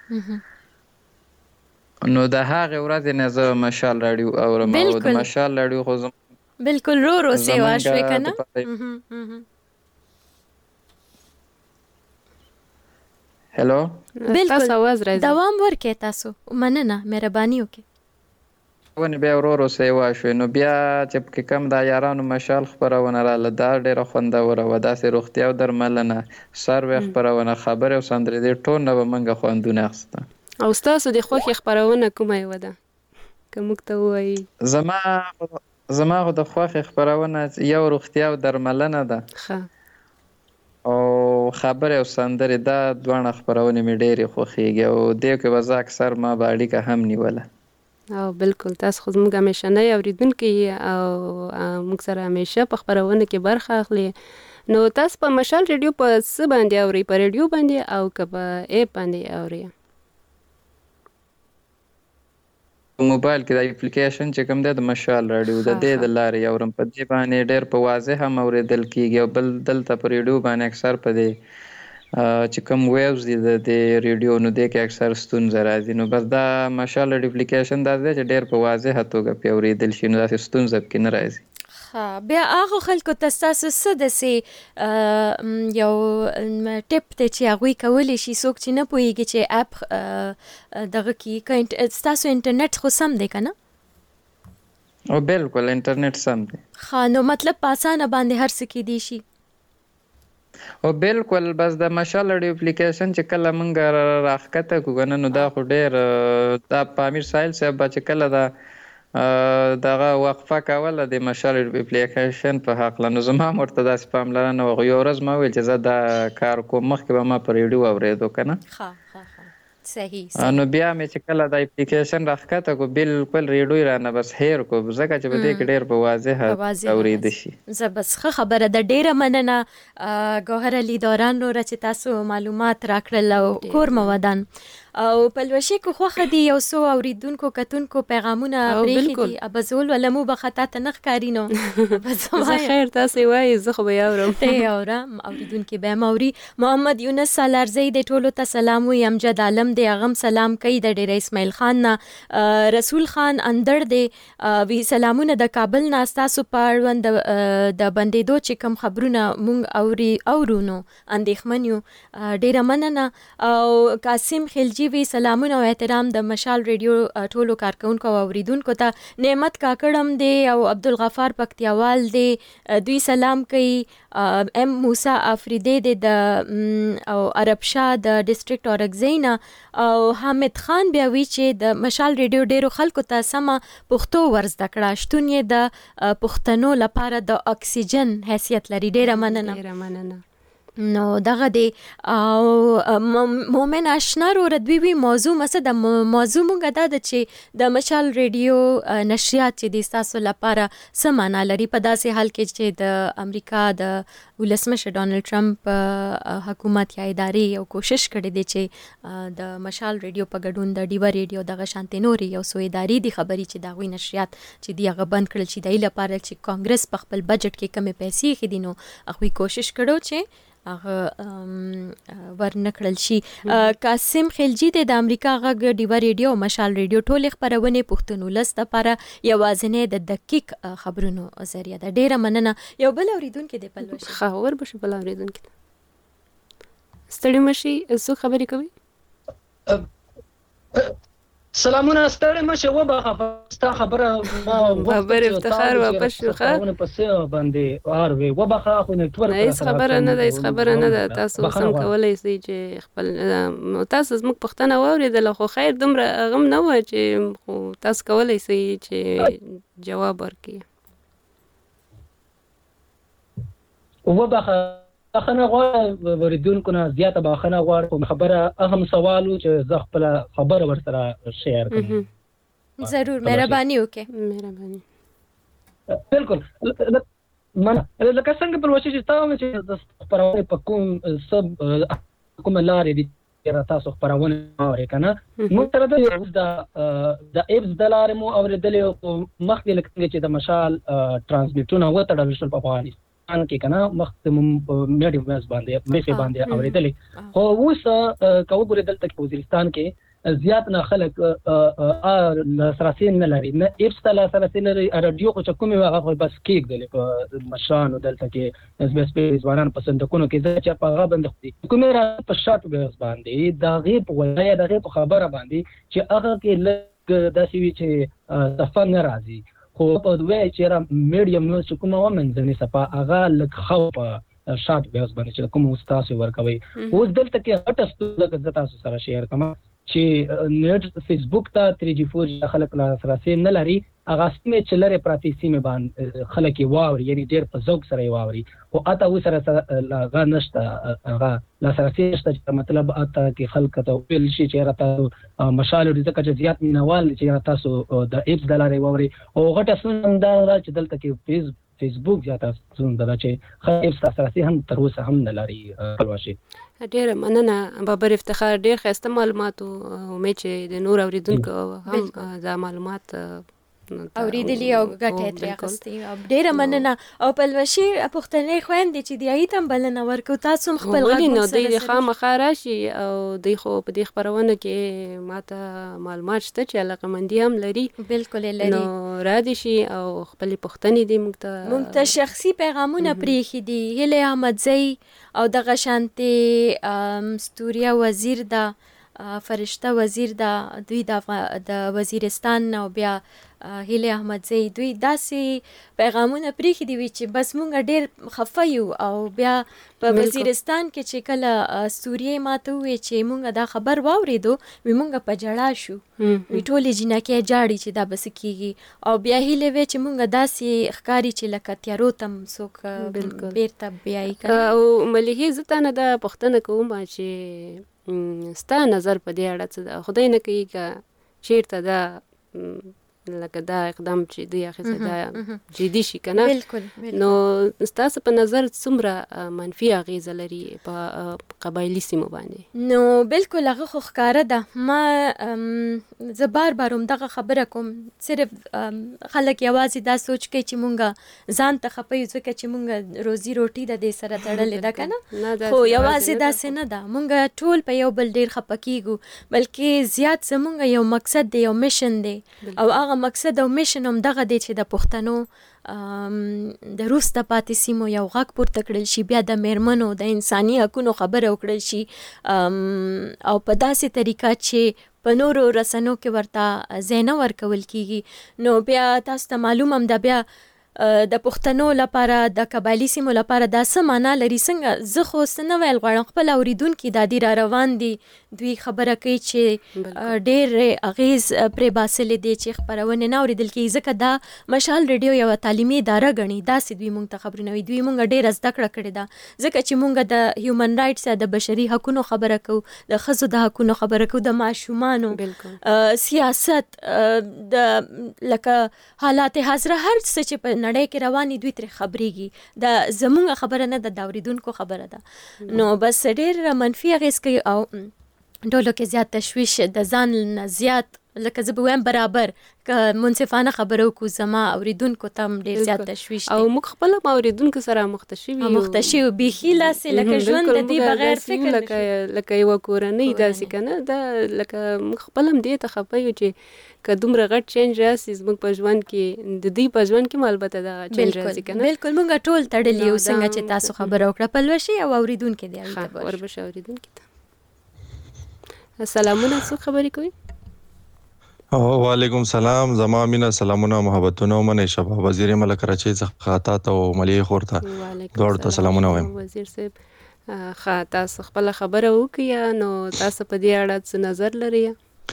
نو د هغې ورځې نه زه مشال راډیو اورم او د مشال راډیو خو زما بالکل رو رو سیوا شوې که نه. هلو بالکل دوام ورکې تاسو، مننه مهرباني وکړئ. ونې بیا ورو ورو سیوا شوې نو بیا چې پکې کم د یارانو مشال خپرونه راله دا ډېره خوندوره وه، داسې روغتیا او درملنه سروې خپرونه خبرې او سندرې دې ټول نه به موږ خوندونه اخیسته. او ستاسو د خوښې خپرونه کومه یوه ده که موږ ته ووایي؟ زما زما خو د خوښې خپرونه یو روغتیا او درملنه ده او خبرې او سندرې، دا دواړه خپرونې مې ډېرې خوښېږي او دې کې به زه اکثر ما به اړیکه هم نیوله. او بالکل تاسو خو زموږ همیشنی اوریدونکي او موږ سره همیشه په خپرونه کې برخه اخلي. نو تاسو په مشال ریډیو په څه باندې اورئ؟ په ریډیو باندې او که په ایپ باندې اورئ؟ موبایل کې د اپلیکیشن چې کوم دی د مشال رادیو د دې د لارې اورم په دې باندې ډېر په واضح هم اوریدل کیږي او بل دلته په ریډیو باندې اکثر په دې چې کوم ویوز دي د ریډیو نو د کې اکثر ستونزه راځي نو بس دا مشال اپلیکیشن دا دی چې ډېر په واضح توګه په اوریدل شي نو دا ستونزه کې نه راځي. بیا هغه خلکو ته ستاسو څه داسې یو ټپ دی چې هغوی کولی شي څوک چې نه پوهېږي چې اپ دغه کې ستاسو انټرنیټ خو سم دی که نه؟ او بالکل انټرنیټ سم دی. ښه نو مطلب په اسانه باندې هر څه کیدی شي. او بالکل بس د مشال رادیو اپلیکیشن چې کله مونږ راښکته کړو که نه نو دا خو ډېر دا په امیر ساحل صاحب به چې کله دا دغه وقفه کوله د مشال اپلیکیشن په حقله نو زما هم ورته داسې پاملرنه وه یوه ورځ ما وویل چې زه دا کار کوم مخکې به ما په ریډیو اورېدو که نه صحیح نو بیا مې چې کله د اپلیکیشن راښکته کړو بالکل ریډیو رانه بس هیر کړو ځکه چې په دې کې ډېر په واضح اورېده شي. زه بس ښه خبره ده ډېره مننه ګوهر علي دوران وروره چې تاسو معلومات راکړل او کور مو ودان او پلوشي کو خوخه دی یو سو اوریدونکو کتونکو پیغامونه پرېږي دي ابزول ولا مو بخطا ته نخ کارینو بس خیر تاسو وایي زه خو به اورم ته اورم اوریدونکو به موري محمد یونس سالارزی د ټولو ته سلام وي امجد عالم د اغم سلام کوي د ډیر اسماعیل خان نه رسول خان اندر دی وی سلامونه د کابل نه تاسو پاروند د بندیدو چې کوم خبرونه مونږ اوري اورونو اندېښمن یو ډیر مننه او قاسم خلجی وی سلامونه او احترام د مشال ریډیو ټولو کارکونکو او اوریدونکو ته نعمت کاکړم دی او عبدالغفار پکتیاوال دی دوی سلام کوي ام موسی افریدی دی د او عرب شاه د ډیسټریکټ اورګزینا او حامد خان بیا وی چې د مشال ریډیو ډیرو خلکو ته سمه پښتو ورزده کړه شتون یې د پښتنو لپاره د اکسیجن حیثیت لري. ډیره مننه. ډیره مننه. نو دغه دی او مومن آشنا رو ردوی وی موضوع مسه د موضوع مونږه دا د چې د مشال ریډیو نشریات چې د تاسو لپاره سمانه لري په داسې حال کې چې د امریکا د ولسمشر ډونالد ټرمپ حکومت یا ادارې یو کوشش کړی دی چې د مشال ریډیو په ګډون د ډیوا ریډیو دغه شانتي نوري یو سو ادارې دی خبري چې دا غوي نشریات چې دی هغه بند کړل چې د لپاره چې کانګرس په خپل بجټ کې کمې پیسې خېدي نو هغه کوشش کړو چې هغه ورنکړل شي. قاسم خلجی د امریکا غږ ډیوا ریډیو او مشال ریډیو ټول خبرونه پښتون ولس لپاره یوازینه د دقیق خبرونو ذریعہ ده. ډیره مننه. یو بل اوریدونکو د پلوش خبر بشه بل اوریدونکو ستړي مشي څو خبرې کوي سلامونه ستړي مشه و به ستا خبره ما خبر افتخار واپس شو ښه ونه پسې باندې اور وی و به خو نتورک هیڅ خبره نه ده هیڅ خبره نه ده تاسو څنګه کولای شئ چې خپل تاسو زموږ پښتنه واوریدل خو خیر دومره غم نه و چې خو تاسو کولای شئ چې جواب ورکړئ و به خنه غواړم ورېدونکو نه زیاته بخښنه غواړم خبره اهم سوال چې زه خپل خبره ورسره شیر کړم. ضرور مهرباني وکړئ. مهرباني بالکل من لکه څنګه په وشي چې تاسو چې د خبرونه په کوم سب کوم لارې دي چې تاسو خبرونه اورئ کنه نو تر دې د د ایپس د لارې مو اورېدلې مخکې لکه چې د مشال ترانسمیټونه وټړل شول په افغانستان ان کې کنه مخدم میډیم ویز باندې میسه باندې اوریدلې خو اوس کوو ګورې دلته په وزیرستان کې زیات نه خلک ا سراسین نه لري نه ایپس ته سراسین لري رادیو خو کومه هغه بس کېګ دلې په مشان دلته کې اس بي اس پی ځوانان پسند کوونکو کې چې په هغه باندې کومه را په شارټ ویز باندې دا غي په ولایت دغه په خبره باندې چې هغه کې لږ داسې وی چې صفه نه راځي خو په دوی چې را میډیم نو چې کومه ومنځنی صفه هغه لږ خو په شارټ ویز باندې چې کوم استاد ورکوي اوس دلته کې هټه ستاسو تاسو سره شیر کوم چې نیټ فیسبوک ته تھری جی فور خلک لا سره نه لري هغه سیمه چې لري پراتی سیمه باندې خلک واوري یعنی ډېر په ذوق سره واوري او اته و سره لا نشته هغه لا سره نشته چې مطلب اته کې خلک ته ویل شي چې راته مشال دې ځکه چې زیات مینوال چې تاسو د ایپس د لارې واوري او غټه سندره چې دلته کې فیس فیسبوک زیاته ستونزه ده چې خیر اساسي هم تر اوسه هم نه لري خپلواشي. ډېر مننه بابر افتخار، ډېر ښایسته معلومات او امید چې د نور اوریدونکو هم دا معلومات اوریدلی او ګټه ترې اخیستې. ډېره مننه. او پلوشي پښتنې خویندې چې دی ته بلنه ورکو، تاسو هم خپل غږ نو د خامخا راشي او د خو په دې خبرونه کې ماته معلومات شته چې علاقمندي هم لري. بالکل لري. نو را دي شي او خپل پښتنې دې موږ ته موږ ته شخصي پیغامونه پرېښي دي. هیله احمدزی او دغه شانتې ستوریا وزیر ده، فرشته وزیر ده، دوی د وزیرستان او بیا هیله احمدزی، دوی داسې پیغامونه پرېښي دي چې بس مونږ ډېر خفه یو. او بیا په وزیرستان کې چې کله ستوریې ماته وویل چې مونږ دا خبر واورېدو، وی مونږ په ژړا شو، وی ټولې جینکې جاړي چې دا بس کېږي. او بیا هیله وی چې مونږ داسې ښکاري چې لکه تیارو ته څوک بیرته بیایي. او ملیحې زه تانه دا پوښتنه کوم چې ستا نظر په دې اړه څه ده؟ خدای نه کوي که چیرته دا لکه دا اقدام چې دی اخیسته دا جدي شي که نه، بالکل نو ستاسو په نظر څومره منفي اغیزه لري په قبایلي سیمو باندې؟ نو بالکل هغه خو ښکاره ده. ما زه بار بار همدغه خبره کوم، صرف خلک یوازې دا سوچ کوي چې مونږ ځان ته خفه یو ځکه چې مونږ روزي روټي د دې سره تړلې ده که نه، خو یوازې داسې نه ده. مونږ ټول په یو بل ډېر خفه کیږو، بلکې زیات زمونږ یو مقصد دی، یو میشن دی. او هغه مقصد او میشن هم دغه دی چې د پښتنو د وروسته پاتې سیمو یو غږ پورته کړل شي، بیا د میرمنو د انساني حقونو خبره وکړل شي، او په داسې طریقه چې په نورو رسنو کې ورته ځای نه ورکول کیږي. نو بیا تاسو ته معلوم هم ده، بیا د پښتنو لپاره د قبایلي سیمو لپاره دا څه معنا لري. څنګه زه خو څه نه ویل غواړم، خپل اوریدونکي دا دي را روان دي، دوی خبره کوي چې ډېر اغیز پرې باسلې دی چې خبرونه نه اورېدل کېږي، ځکه دا مشال ریډیو یوه تعلیمي اداره ګڼي. داسې دوی مونږ ته خبرونه وي، دوی مونږ ډېره زده کړه کړې ده، ځکه چې مونږ د هیومن رایټس یا د بشري حقونو خبره کوو، د ښځو د حقونو خبره کوو، د ماشومانو سیاست، د لکه حالات حاضره هر څه چې په نړۍ کې رواني دوی ترې خبرېږي. دا زمونږ خبره نه ده، د اوریدونکو خبره ده. نو بس ډېر منفي اغیز کوي او ټولو کې زیات تشویش، د ځان نه زیات لکه زه به وایم برابر که منصفانه خبره وکړو، زما اوریدونکو ته هم ډېر زیات تشویش دی. او موږ خپل هم اوریدونکو سره مخته شوي یو، مخته شوي بیخي لاسې لکه ژوند د دوی بغیر فکر لکه لکه یوه کورنۍ داسې که نه، دا لکه موږ خپل هم دې ته خفه یو چې که دومره غټ چینج راسي زموږ په ژوند کې، د دوی په ژوند کې هم البته دغه چینج راسي که نه. بالکل موږ ټول تړلي یو، څنګه چې تاسو خبره وکړه پلوشي او اوریدونکي دی. وربشه اوریدونکي ته سلامونه، څوک خبرې کوي؟ وعلیکم سلام، زما مینه سلامونه محبتونه ومنئ. شباب وزیر ملک کراچۍ څخه تا ته او ملي خور ته دواړو ته سلامونه وایم. وزیر صاحب ښه، تاسو خپله خبره وکړئ، نو تاسو په دې اړه څه نظر لرئ؟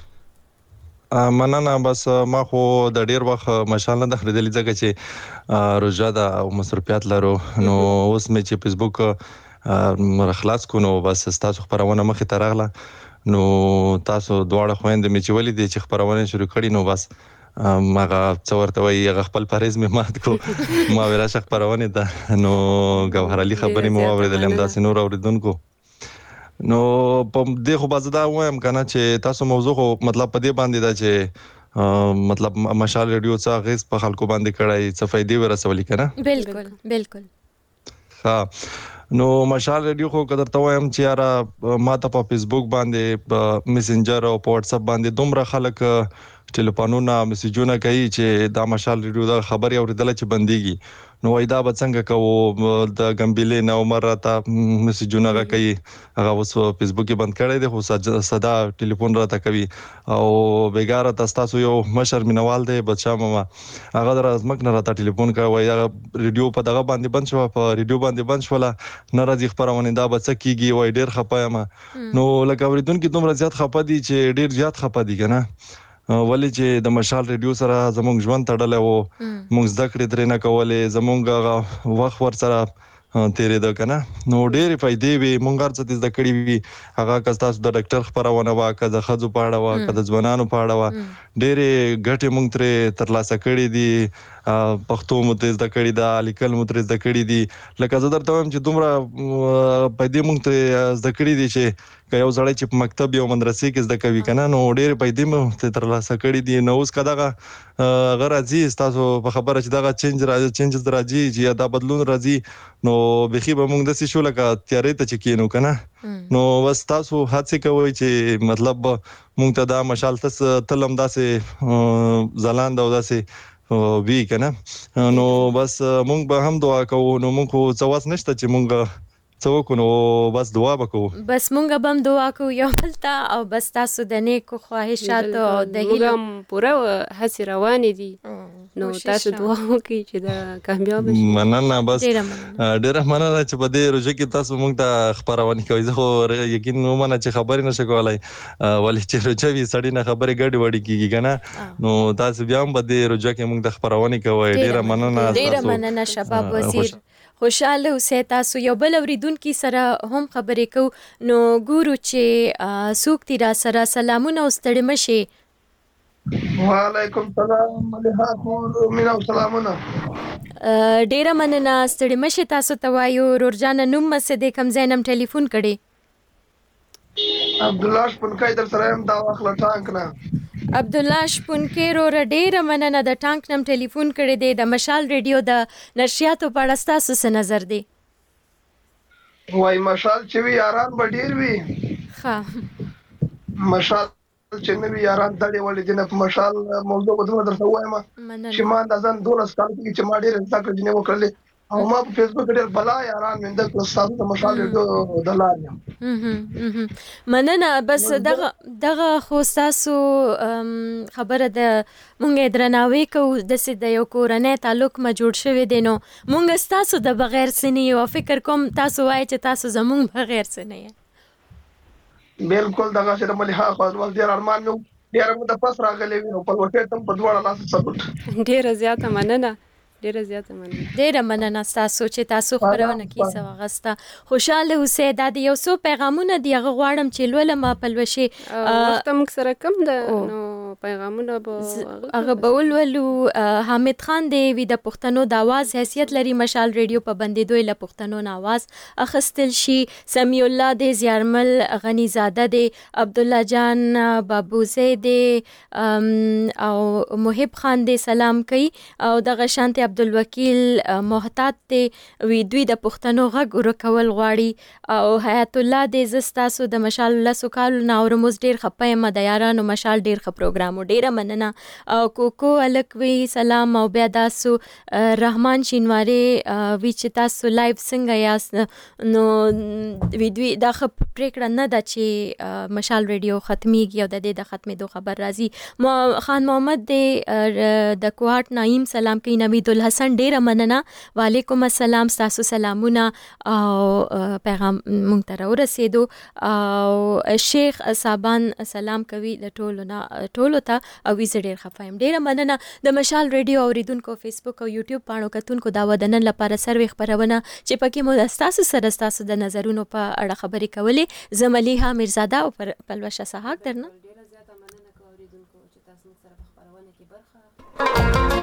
مننه. بس ما خو د ډیر وخت مشال نه خریدلی ځکه چې روژه ده او مصروفیات لرو، نو اوس مې چې فیسبوک خلاص کو نو بس تاسو خبرونه مخې ته راغله، نو تاسو دواړه خويندې مې چې ولیدې چې خبرونه شروع کړي، نو بس ماغه څو ورته وي هغه خپل پریز مې مات کو، ما ویلا شخ خبرونه ده، نو ګوهر علي خبرې مې واورېدلې، هم داسې نور اوریدونکو. نو په دې خو بازدا وایم کنه چې تاسو موضوع خو مطلب په دې باندې دا چې مطلب مشال ریډیو څخه غیس په خلکو باندې کړای څه فائدې ورسولې کنه. بالکل بالکل. ها نو مشال ریډیو خو قدر ته وایم چې یاره ما ته په فیسبوک باندې په میسنجر او په واتس اپ باندې دومره خلک ټلیفونونه میسجونه کوي چې دا مشال ریډیو دا خبري اوریدل چې بنديږي، نو وای دا به څنګه کوو، د ګمبلې نه عمر راته میسجونه کوي، هغه اوس فیسبوک بند کړی دی، خو صدا ټلیفون راته کوي او بیګاره تاسو یو مشر مینوال دی بچا ماما، هغه در ازمک نه راته ټلیفون کوي، هغه ریډیو په دغه باندې بند شو، په ریډیو باندې بند شوله، ناراضي خبرونه دا به څه کیږي، وای ډیر خپایم. نو لکه اوریدونکو دومره زیات خپه دي چې ډیر زیات خپه دي کنه، ولی چې د مشال ریډیو سره زموږ ژوند تړلی وو، موږ زده کړې ترې نه کولې، زموږ وخت ورسره تیرېده که نه، نو ډېرې فایدې وي، موږ هر څه زده کړي وي، هغه که ستاسو د ډاکټر خپرونه وه، که د ښځو په اړه وه، که د ځوانانو په اړه وه، ډېرې ګټې موږ ترې ترلاسه کړي دي، پښتو مو تیز د کړی دا لیکل مو تیز د کړی دي لکه زه درته وایم چې دومره په دې مونږ ته زده کړی دي چې که یو سړی چې په مکتب یا مدرسې کې زده کوي کنه نو ډېر پیسې مو ته ترلاسه کړی دي نو اوس کداغه غراځي تاسو په خبره چې دغه چینج راځي چینجز راځي چې دا بدلون راځي نو بخي به موږ د څه شو لکه تیارې ته چکینو کنه نو بس تاسو هڅه کوئ چې مطلب موږ ته دا مشال تس تلم داسې ځلاند او داسې وی کنه نو بس موږ به هم دعا کوو نو موږ خو څه واس نشته چې موږ څوک نو بس دعا وکړو بس مونږ به هم دعا کوو یو بل ته او بس تاسو د نیکو خواهشات او د هیلو پوره هڅې روانې دي نو تاسو دعا وکړئ چې دا کامیاب شي. مننه بس ډیره مننه چې په دې روزه کې تاسو موږ ته خبرونه کوي زه خو یقین نو مننه چې خبرې نشه کولای ولې چې روزه وی سړی نه خبرې ګډ وډی کیږي کنه نو تاسو بیا هم په دې روزه کې موږ ته خبرونه کوي ډیره مننه ډیره مننه شباب وزیر خوشاله اوسئ تاسو یو بل اوریدونکو سره هم خبرې کو نو ګورو چې څوک تیر سره سلامونه واستړي مشي. وعلیکم السلام علیکم مینا سلامونه ډیره مننه ستړي مشي تاسو ته وایو رورجان نوم مسدې کم زینم ټلیفون کړي عبد الله شپونکای در سره هم دا واخله ټانک نه عبد الله شپونکې رو ډیره مننه د ټانک نم ټلیفون کړی دی د مشال ریډیو د نشریاتو په اړه تاسو څه نظر دی؟ وای مشال چې وی یاران به ډیر وي ښه مشال چې نو یاران دړې ولې جنب مشال موضوع به درته وایم چې ما د ځان دولس کال کې چې ما ډیر انتظار کړی نو کړل او ما په فیسبوک ډېر بلا یاران مند کو استاد د مشال ریډیو دلار یم مننه بس دغه دغه خو تاسو خبره د مونږ درناوي کو د سید یو کورنۍ تعلق ما جوړ شوی دی نو مونږ تاسو د بغیر سنی او فکر کوم تاسو وای چې تاسو زمونږ بغیر سنی بالکل دغه سره ملي ها خو ول ډیر ارمان نو ډیر مو د پس راغلی نو په وټه تم په دواړه لاس سپورټ ډیر زیاته مننه ډیره زیاته مننه ډیره مننه تاسو چې تاسو خبرونه کیسه وغسته خوشاله اوسئ د یو څو پیغامونه دی هغه غواړم چې لولم په لوشي وخت موږ سره کم ده نو پیغامونه به هغه بول ولو حامد خان دی وی د پښتنو د आवाज حیثیت لري مشال ریډیو په بندیدو له پښتنو نه आवाज اخستل شي سمی الله دی زیارمل غنی زاده دی عبد الله جان بابوزه دی او محب خان دی سلام کوي او د غشانت عبدالوکیل محتاط ته وی دوی د پښتنو غږ ورکول غواړي او حیات الله دې زستاسو د مشال الله سوکال نو رموز ډیر خپه ما د یارانو مشال ډیر خ پروګرام ډیره مننه او کوکو الکوي سلام او بیا تاسو رحمان شینواری وی چې تاسو لایو څنګه یاست نو وی دوی د خ پریکړه نه د چې مشال ریډیو ختميږي او د دې د ختمېدو خبر راځي خان محمد دې د کوهات نعیم سلام کوي نوید حسن ډیره مننه وعلیکم السلام تاسو سلامونه او پیغام مونږ ته ورسېدو او شیخ صابان سلام کوي د ټولو نه ټولو ته او وی ډیر خفایم ډیره مننه د مشال ریډیو اوریدونکو فیسبوک او یوټیوب پاڼو کتونکو دا ودنن لپاره سروي خبرونه چې پکې مو د تاسو سره تاسو د نظرونو په اړه خبرې کولې زملیها میرزاده او پلوشه سحاق درنه ډیره زیاته مننه کو اوریدونکو چې تاسو سره خبرونه کې برخه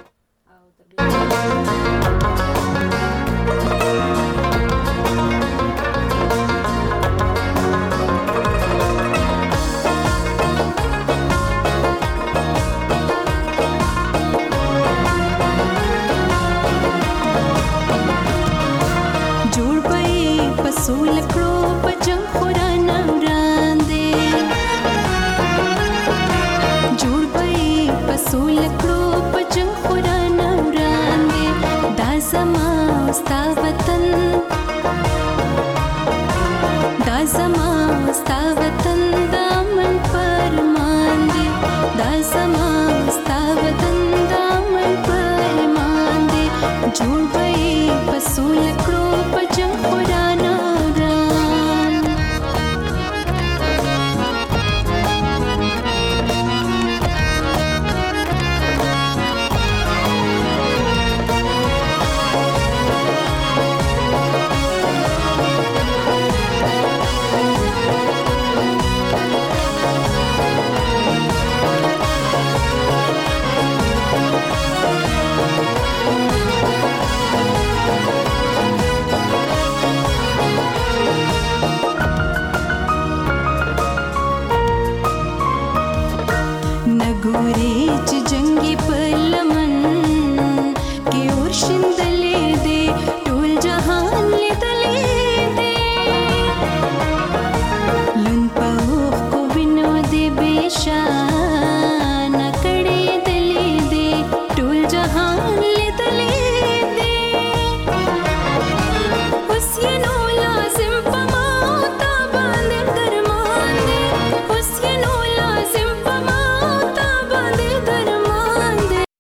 جوړ پي پسول کړو پجنګ قران وړاندې جوړ پي پسول کړو پجنګ قران وړاندې دا زما ستا وطن دا زما ستا وطن دا من پرمان دي دا زما ستا وطن دا من پرمان دي جوړ پي پسول کړو